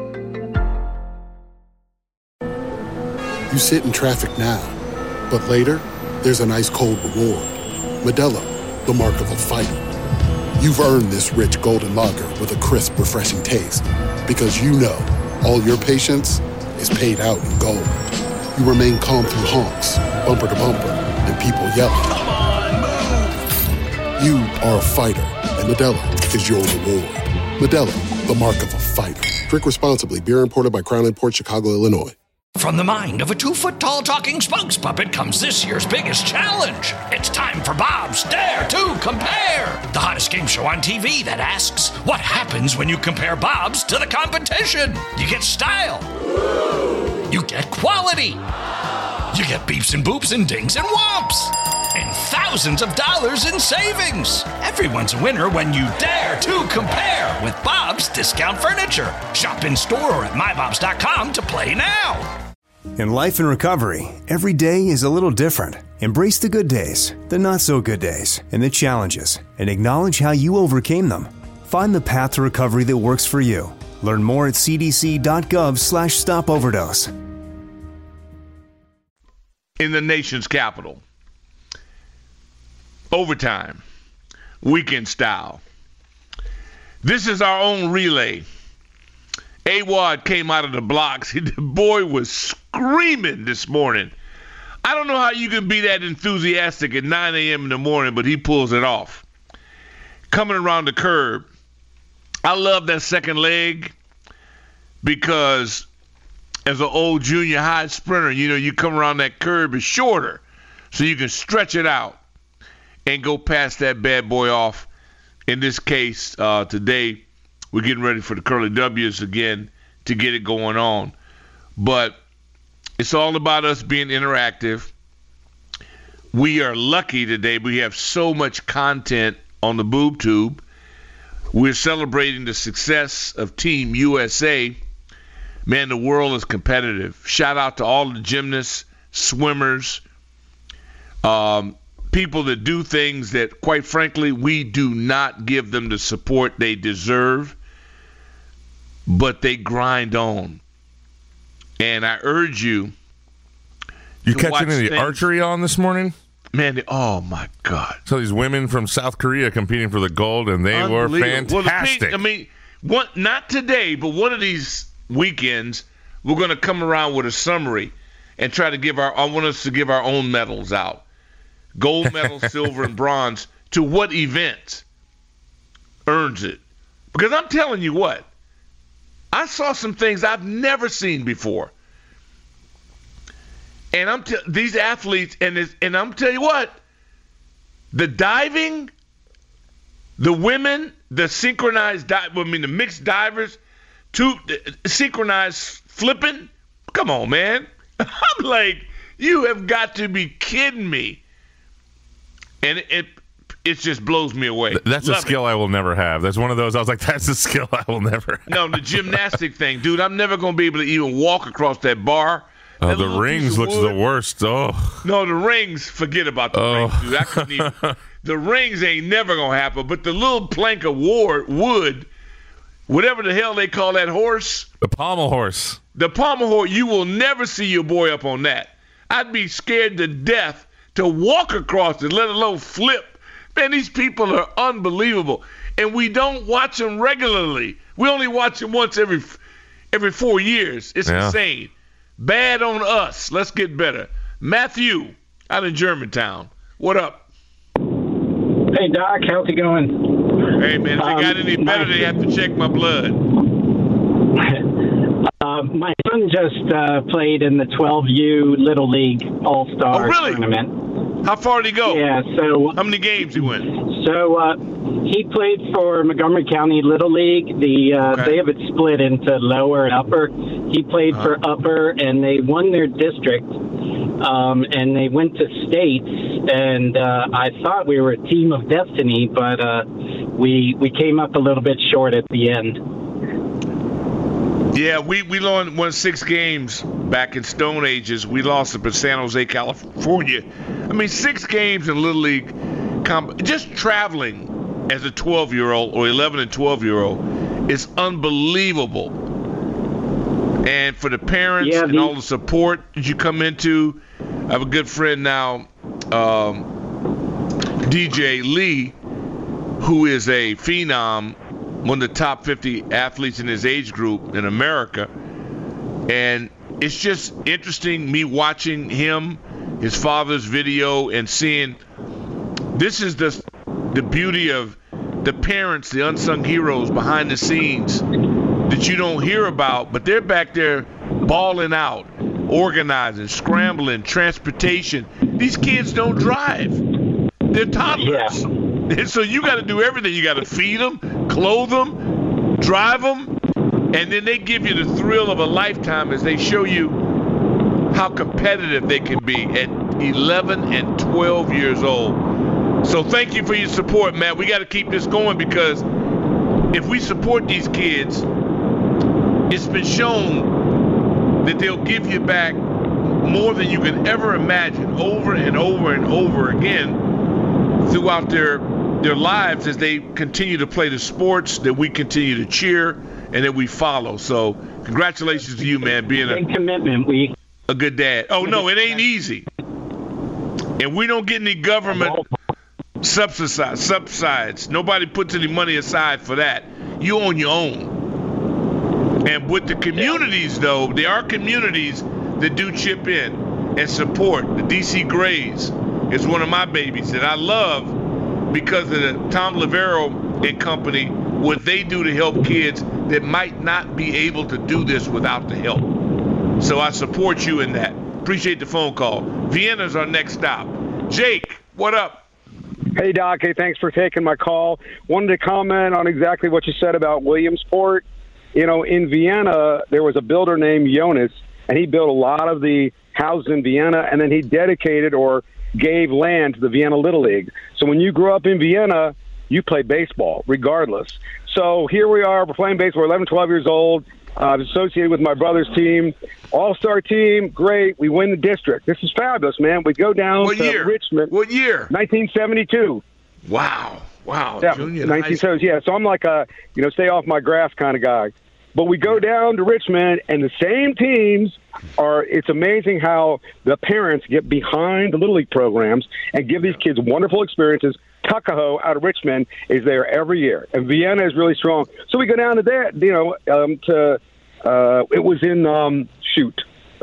You sit in traffic now, but later, there's an ice-cold reward. Modelo, the mark of a fighter. You've earned this rich golden lager with a crisp, refreshing taste. Because you know, all your patience is paid out in gold. You remain calm through honks, bumper to bumper, and people yelling. Come on, move! You are a fighter, and Modelo is your reward. Modelo, the mark of a fighter. Drink responsibly. Beer imported by Crown Imports, Chicago, Illinois. From the mind of a 2-foot-tall talking spokes puppet comes this year's biggest challenge. It's time for Bob's Dare to Compare, the hottest game show on TV that asks, what happens when you compare Bob's to the competition? You get style. You get quality. You get beeps and boops and dings and whomps. And thousands of dollars in savings. Everyone's a winner when you dare to compare with Bob's Discount Furniture. Shop in store or at mybobs.com to play now. In life and recovery, every day is a little different. Embrace the good days, the not-so-good days, and the challenges, and acknowledge how you overcame them. Find the path to recovery that works for you. Learn more at cdc.gov/stopoverdose. In the nation's capital. Overtime. Weekend style. This is our own relay. AWOD came out of the blocks. The boy was screaming this morning. I don't know how you can be that enthusiastic at 9 a.m. in the morning, but he pulls it off. Coming around the curb. I love that second leg because as an old junior high sprinter, you know, you come around that curb, it's shorter, so you can stretch it out and go past that bad boy off. In this case, today, we're getting ready for the Curly W's again to get it going on. But it's all about us being interactive. We are lucky today. We have so much content on the Boob Tube. We're celebrating the success of Team USA. Man, the world is competitive. Shout out to all the gymnasts, swimmers, people that do things that, quite frankly, we do not give them the support they deserve, but they grind on. And I urge you. You catching any archery on this morning? Man, oh my God. So these women from South Korea competing for the gold, and they were fantastic. Well, not today, but one of these weekends, we're going to come around with a summary. and try to I want us to give our own medals out. Gold medal, silver, and bronze to what event earns it. Because I'm telling you what, I saw some things I've never seen before. And these athletes, and I'm telling you what, the diving, the women, the synchronized the mixed divers, synchronized flipping. Come on, man. I'm like, you have got to be kidding me. And it just blows me away. That's a skill I will never have. That's one of those, I was like, that's a skill I will never have. No, the gymnastic thing. Dude, I'm never going to be able to even walk across that bar. Oh, the rings looks the worst. Oh. No, the rings, forget about the rings, dude. I couldn't even. The rings ain't never going to happen. But the little plank of wood, whatever the hell they call that horse. The pommel horse. The pommel horse, you will never see your boy up on that. I'd be scared to death to walk across it, let alone flip. Man, these people are unbelievable. And we don't watch them regularly. We only watch them once every 4 years. It's insane. Bad on us. Let's get better. Matthew, out in Germantown. What up? Hey, Doc. How's it going? Hey, man. If it got any better, they have to check my blood. My son just played in the 12U Little League All-Star tournament. How far did he go? Yeah, so... How many games he win? So, he played for Montgomery County Little League. They have it split into lower and upper. He played for upper, and they won their district, and they went to states, and I thought we were a team of destiny, but we came up a little bit short at the end. Yeah, we won 6 games back in Stone Ages. We lost up in San Jose, California. I mean, 6 games in Little League. Just traveling as a 12-year-old or 11 and 12-year-old is unbelievable. And for the parents and all the support that you come into, I have a good friend now, DJ Lee, who is a phenom, one of the top 50 athletes in his age group in America. And it's just interesting me watching him, his father's video, and seeing this is the beauty of the parents, the unsung heroes behind the scenes that you don't hear about, but they're back there balling out, organizing, scrambling, transportation. These kids don't drive. They're toddlers. Yeah. And so you got to do everything. You got to feed them, clothe them, drive them, and then they give you the thrill of a lifetime as they show you how competitive they can be at 11 and 12 years old. So thank you for your support, Matt. We got to keep this going because if we support these kids, it's been shown that they'll give you back more than you can ever imagine over and over and over again throughout their lives as they continue to play the sports that we continue to cheer and that we follow. So congratulations to you, man, being a good dad. Oh, no, it ain't easy. And we don't get any government subsides. Nobody puts any money aside for that. You own your own. And with the communities, though, there are communities that do chip in and support. The DC Grays is one of my babies that I love because of the Tom Lavero and company, what they do to help kids that might not be able to do this without the help. So I support you in that. Appreciate the phone call. Vienna's our next stop. Jake, what up? Hey, Doc. Hey, thanks for taking my call. Wanted to comment on exactly what you said about Williamsport. You know, in Vienna, there was a builder named Jonas, and he built a lot of the houses in Vienna, and then he dedicated or gave land to the Vienna Little League. So when you grew up in Vienna, you played baseball regardless. So here we are, we're playing baseball, we're 11, 12 years old. I'm associated with my brother's team. All-star team, great. We win the district. This is fabulous, man. We go down to Richmond. What year? 1972. Wow. Yeah, Junior 1970s, yeah. So I'm like a, stay off my grass kind of guy. But we go down to Richmond, and the same teams it's amazing how the parents get behind the Little League programs and give these kids wonderful experiences. Tuckahoe out of Richmond is there every year, and Vienna is really strong. So we go down to that, it was in,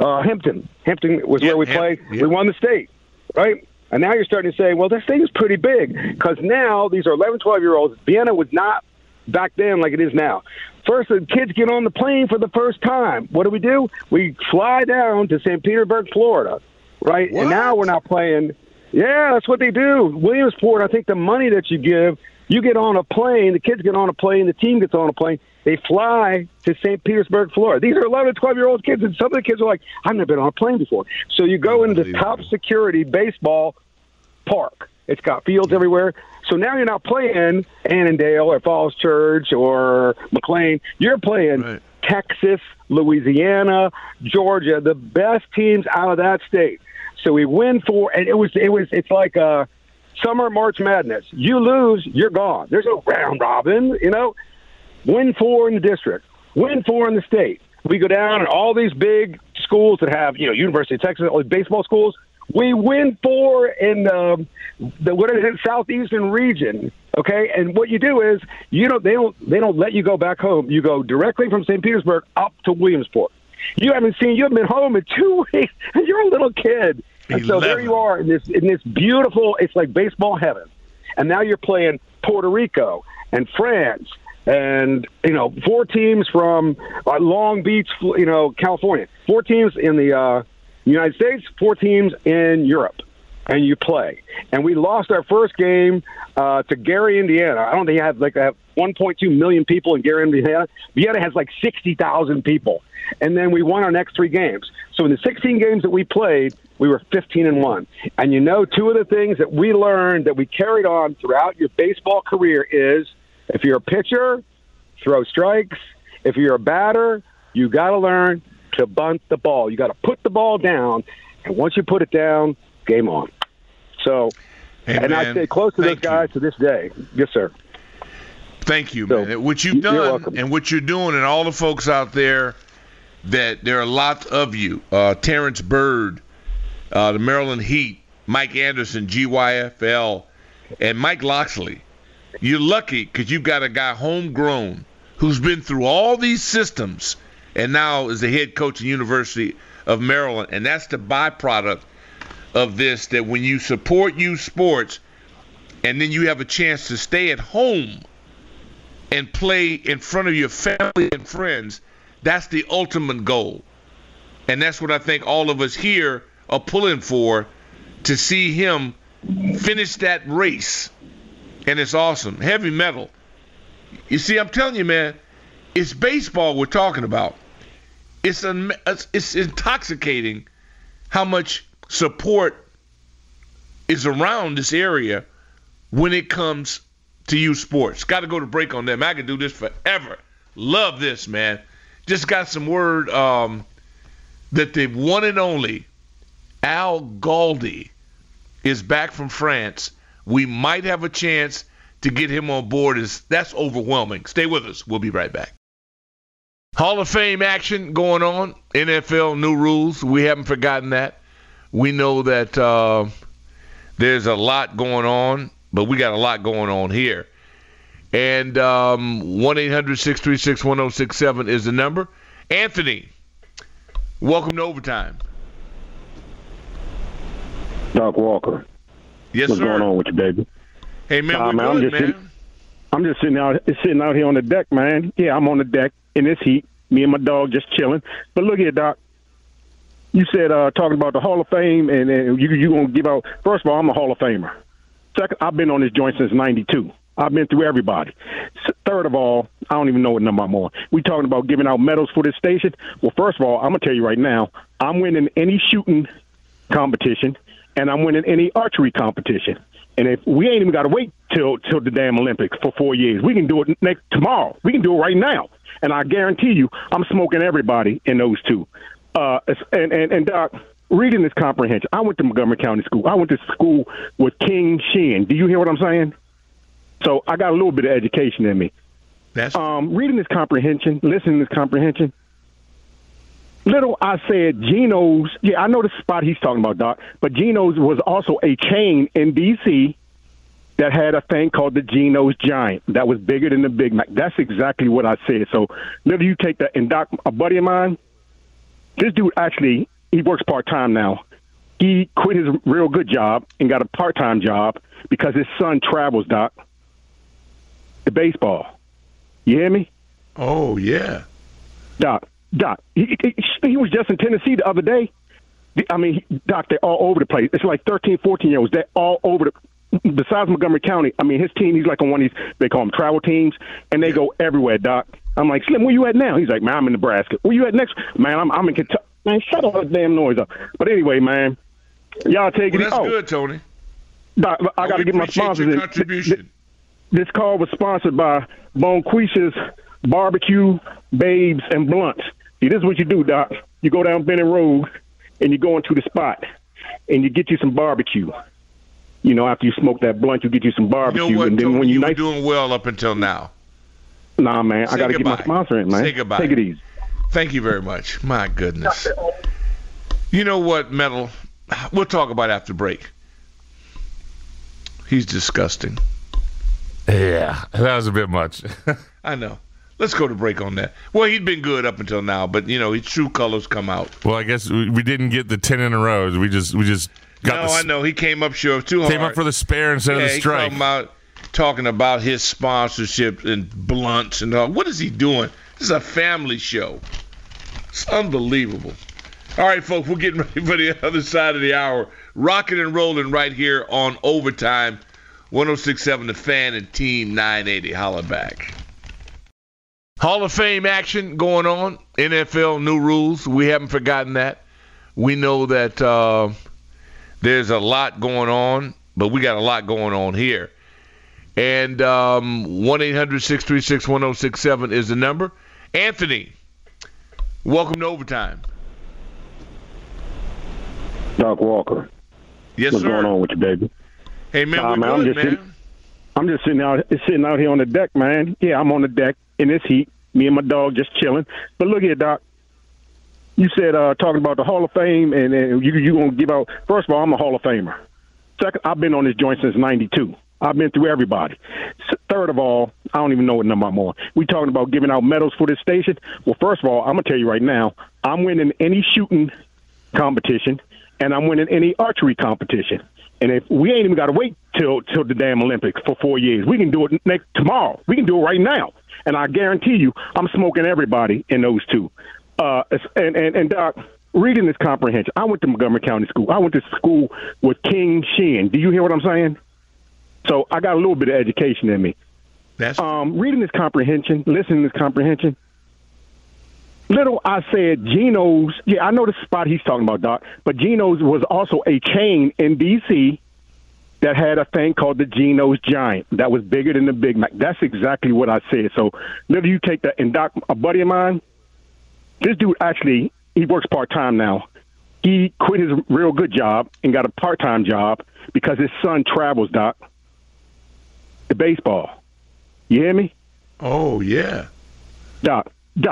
Hampton. Hampton was where we played. Yep. We won the state, right? And now you're starting to say, well, this thing is pretty big because now these are 11, 12-year-olds. Vienna was not back then like it is now. First, the kids get on the plane for the first time. What do? We fly down to St. Petersburg, Florida, right? What? And now we're not playing. Yeah, that's what they do. Williamsport, I think the money that you give, you get on a plane, the kids get on a plane, the team gets on a plane. They fly to St. Petersburg, Florida. These are 11, 12-year-old kids, and some of the kids are like, I've never been on a plane before. So you go into the top security baseball park. It's got fields everywhere. So now you're not playing Annandale or Falls Church or McLean. You're playing Texas, Louisiana, Georgia, the best teams out of that state. So we win 4, and it's like a summer March Madness. You lose, you're gone. There's no round robin, Win 4 in the district, win 4 in the state. We go down and all these big schools that have, University of Texas, all these baseball schools. We win 4 in the southeastern region, okay? And what you do is they don't let you go back home. You go directly from St. Petersburg up to Williamsport. You haven't been home in 2 weeks, and you're a little kid. And so there you are in this beautiful, it's like baseball heaven. And now you're playing Puerto Rico and France and 4 teams from Long Beach, California. 4 teams in the United States, 4 teams in Europe, and you play. And we lost our first game to Gary, Indiana. I don't think they have 1.2 million people in Gary, Indiana. Vienna has 60,000 people. And then we won our next 3 games. So in the 16 games that we played, we were 15-1. And 2 of the things that we learned that we carried on throughout your baseball career is if you're a pitcher, throw strikes. If you're a batter, you got to learn to bunt the ball. You got to put the ball down, and once you put it down, game on. So, and I stay close to those guys to this day. Yes, sir. Thank you, man. What you've done and what you're doing, and all the folks out there, that there are a lot of you. Terrence Bird, the Maryland Heat, Mike Anderson, GYFL, and Mike Loxley. You're lucky because you've got a guy homegrown who's been through all these systems and now is the head coach at the University of Maryland. And that's the byproduct of this, that when you support youth sports and then you have a chance to stay at home and play in front of your family and friends, that's the ultimate goal. And that's what I think all of us here are pulling for, to see him finish that race. And it's awesome. Heavy metal. You see, I'm telling you, man, it's baseball we're talking about. It's intoxicating how much support is around this area when it comes to youth sports. Got to go to break on them. I could do this forever. Love this, man. Just got some word that the one and only Al Galdi is back from France. We might have a chance to get him on board. That's overwhelming. Stay with us. We'll be right back. Hall of Fame action going on. NFL new rules. We haven't forgotten that. We know that there's a lot going on, but we got a lot going on here. And 1-800-636-1067 is the number. Anthony, welcome to Overtime. Doc Walker. Yes, What's sir. going on with you, baby? Hey, man, we're good, man. I'm just sitting out here on the deck, man. Yeah, I'm on the deck in this heat. Me and my dog just chilling. But look here, Doc. You said talking about the Hall of Fame, and you going to give out. First of all, I'm a Hall of Famer. Second, I've been on this joint since '92. I've been through everybody. Third of all, I don't even know what number I'm on. We talking about giving out medals for this station. Well, first of all, I'm going to tell you right now, I'm winning any shooting competition, and I'm winning any archery competition. And if we ain't even got to wait till the damn Olympics for 4 years, we can do it tomorrow. We can do it right now. And I guarantee you, I'm smoking everybody in those two. And Doc, reading this comprehension, I went to Montgomery County School. I went to school with King Sheehan. Do you hear what I'm saying? So I got a little bit of education in me. Reading this comprehension, listening to this comprehension, little I said Geno's, yeah, I know the spot he's talking about, Doc, but Geno's was also a chain in D.C. that had a thing called the Geno's Giant that was bigger than the Big Mac. That's exactly what I said. So little you take that, and Doc, a buddy of mine, this dude actually he works part-time now. He quit his real good job and got a part-time job because his son travels, Doc, to baseball. You hear me? Oh, yeah. Doc, he was just in Tennessee the other day. I mean, Doc, they're all over the place. It's like 13, 14-year-olds. They're all over besides Montgomery County. I mean, his team, he's like on one of these, they call them travel teams, and they go everywhere, Doc. I'm like, Slim, where you at now? He's like, man, I'm in Nebraska. Where you at next? Man, I'm in Kentucky. Man, shut all that damn noise up. But anyway, man, y'all take it. That's good, Tony. Doc, I got to get my sponsors in. This call was sponsored by Bonquisha's Barbecue, Babes, and Blunts. See, this is what you do, Doc. You go down Benning Road, and you go into the spot, and you get you some barbecue. You know, after you smoke that blunt, you get you some barbecue. You know what, and then Tony, when you were doing well up until now. Nah, man, I got to get my sponsor in, man. Say goodbye. Take it easy. Thank you very much. My goodness. You know what, Metal? We'll talk about it after break. He's disgusting. Yeah, that was a bit much. I know. Let's go to break on that. Well, he'd been good up until now, but, you know, his true colors come out. Well, I guess we didn't get the 10 in a row. We just got I know. He came up short too hard. Came up for the spare instead of the strike. Talking about his sponsorship and blunts and all. What is he doing? This is a family show. It's unbelievable. All right, folks, we're getting ready for the other side of the hour. Rocking and rolling right here on Overtime. 106.7 The Fan and Team 980. Holla back. Hall of Fame action going on. NFL new rules. We haven't forgotten that. We know that there's a lot going on, but we got a lot going on here. And 1-800-636-1067 is the number. Anthony, welcome to Overtime. Doc Walker. Yes, What's sir. going on with you, baby? Hey, man, we're good, man. I'm just sitting out here on the deck, man. Yeah, I'm on the deck in this heat. Me and my dog just chilling. But look here, Doc. You said talking about the Hall of Fame, and you going to give out. First of all, I'm a Hall of Famer. Second, I've been on this joint since '92. I've been through everybody. Third of all, I don't even know what number I'm on. We talking about giving out medals for this station. Well, first of all, I'm going to tell you right now, I'm winning any shooting competition, and I'm winning any archery competition. And if we ain't even got to wait till the damn Olympics for 4 years, we can do it tomorrow. We can do it right now. And I guarantee you, I'm smoking everybody in those two. And Doc, reading this comprehension, I went to Montgomery County School. I went to school with King Sheehan. Do you hear what I'm saying? So I got a little bit of education in me. Reading this comprehension, listening to this comprehension, little I said Geno's, yeah, I know the spot he's talking about, Doc, but Geno's was also a chain in D.C. that had a thing called the Geno's Giant that was bigger than the Big Mac. That's exactly what I said. So little you take that, and Doc, a buddy of mine, this dude actually, he works part-time now. He quit his real good job and got a part-time job because his son travels, Doc, to baseball. You hear me? Oh, yeah. Doc,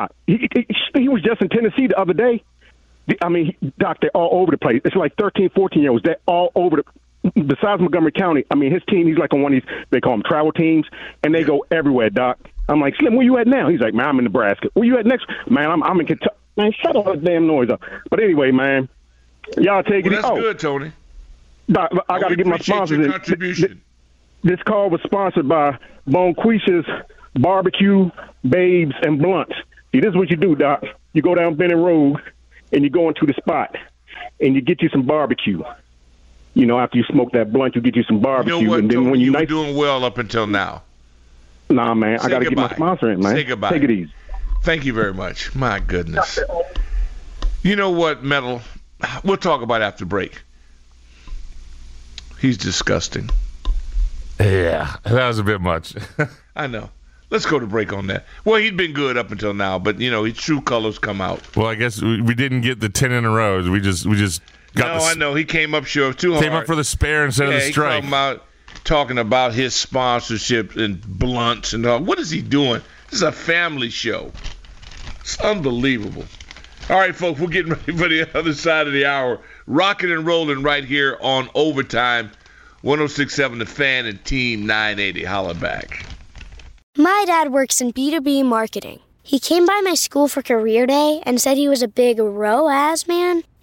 he was just in Tennessee the other day. I mean, Doc, they're all over the place. It's like 13, 14-year-olds. They're all over besides Montgomery County. I mean, his team, he's like on one of these, they call them travel teams, and they go everywhere, Doc. I'm like, Slim, where you at now? He's like, man, I'm in Nebraska. Where you at next? Man, I'm in Kentucky. Man, shut all that damn noise up. But anyway, man, y'all take it. That's good, Tony. Doc, I got to get my sponsors in. Contribution. This call was sponsored by Bonquisha's Barbecue, Babes, and Blunts. See, this is what you do, Doc. You go down Benning Road, and you go into the spot, and you get you some barbecue. You know, after you smoke that blunt, you get you some barbecue. You know what, and then Tony, when you were doing well up until now. Nah, man, I got to get my sponsor in, man. Say goodbye. Take it easy. Thank you very much. My goodness. You know what, Metal? We'll talk about it after break. He's disgusting. Yeah, that was a bit much. I know. Let's go to break on that. Well, he'd been good up until now, but, you know, his true colors come out. Well, I guess we didn't get the 10 in a row. We just got I know. He came up short too hard. Came up for the spare instead of the strike. Talking about his sponsorship and blunts and all. What is he doing? This is a family show. It's unbelievable. All right, folks, we're getting ready for the other side of the hour. Rocking and rolling right here on Overtime. 106.7 The Fan and Team 980. Holla back. My dad works in B2B marketing. He came by my school for career day and said he was a big ROAS man.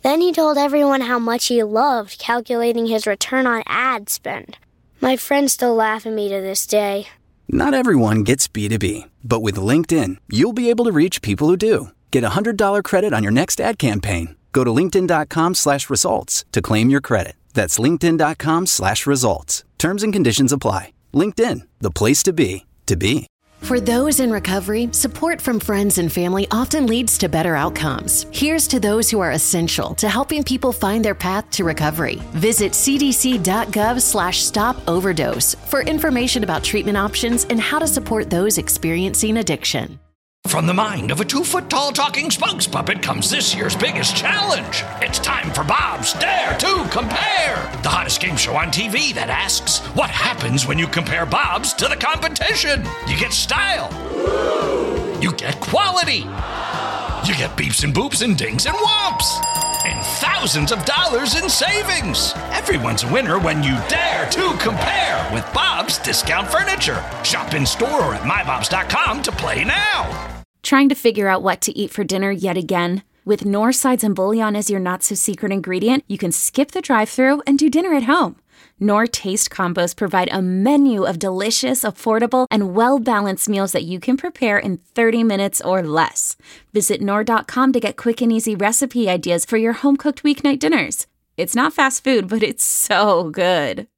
Then he told everyone how much he loved calculating his return on ad spend. My friends still laugh at me to this day. Not everyone gets B2B, but with LinkedIn, you'll be able to reach people who do. Get a $100 credit on your next ad campaign. Go to linkedin.com/results to claim your credit. That's linkedin.com/results. Terms and conditions apply. LinkedIn, the place to be, to be. For those in recovery, support from friends and family often leads to better outcomes. Here's to those who are essential to helping people find their path to recovery. Visit cdc.gov/stop-overdose for information about treatment options and how to support those experiencing addiction. From the mind of a 2-foot-tall talking spokes puppet comes this year's biggest challenge. It's time for Bob's Dare to Compare, the hottest game show on TV that asks, what happens when you compare Bob's to the competition? You get style. You get quality. You get beeps and boops and dings and whomps. And thousands of dollars in savings. Everyone's a winner when you dare to compare with Bob's Discount Furniture. Shop in store or at mybobs.com to play now. Trying to figure out what to eat for dinner yet again? With Knorr sides and bouillon as your not-so-secret ingredient, you can skip the drive-thru and do dinner at home. Knorr Taste Combos provide a menu of delicious, affordable, and well-balanced meals that you can prepare in 30 minutes or less. Visit Knorr.com to get quick and easy recipe ideas for your home-cooked weeknight dinners. It's not fast food, but it's so good.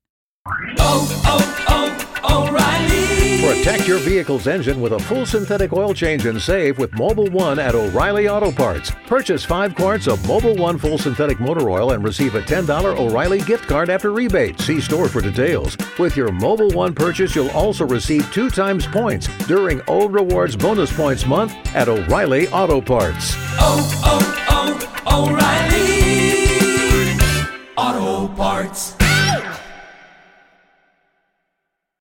O'Reilly. Protect your vehicle's engine with a full synthetic oil change and save with Mobil 1 at O'Reilly Auto Parts. Purchase 5 quarts of Mobil 1 full synthetic motor oil and receive a $10 O'Reilly gift card after rebate. See store for details. With your Mobil 1 purchase, you'll also receive 2 times points during O Rewards Bonus Points Month at O'Reilly Auto Parts. O'Reilly Auto Parts.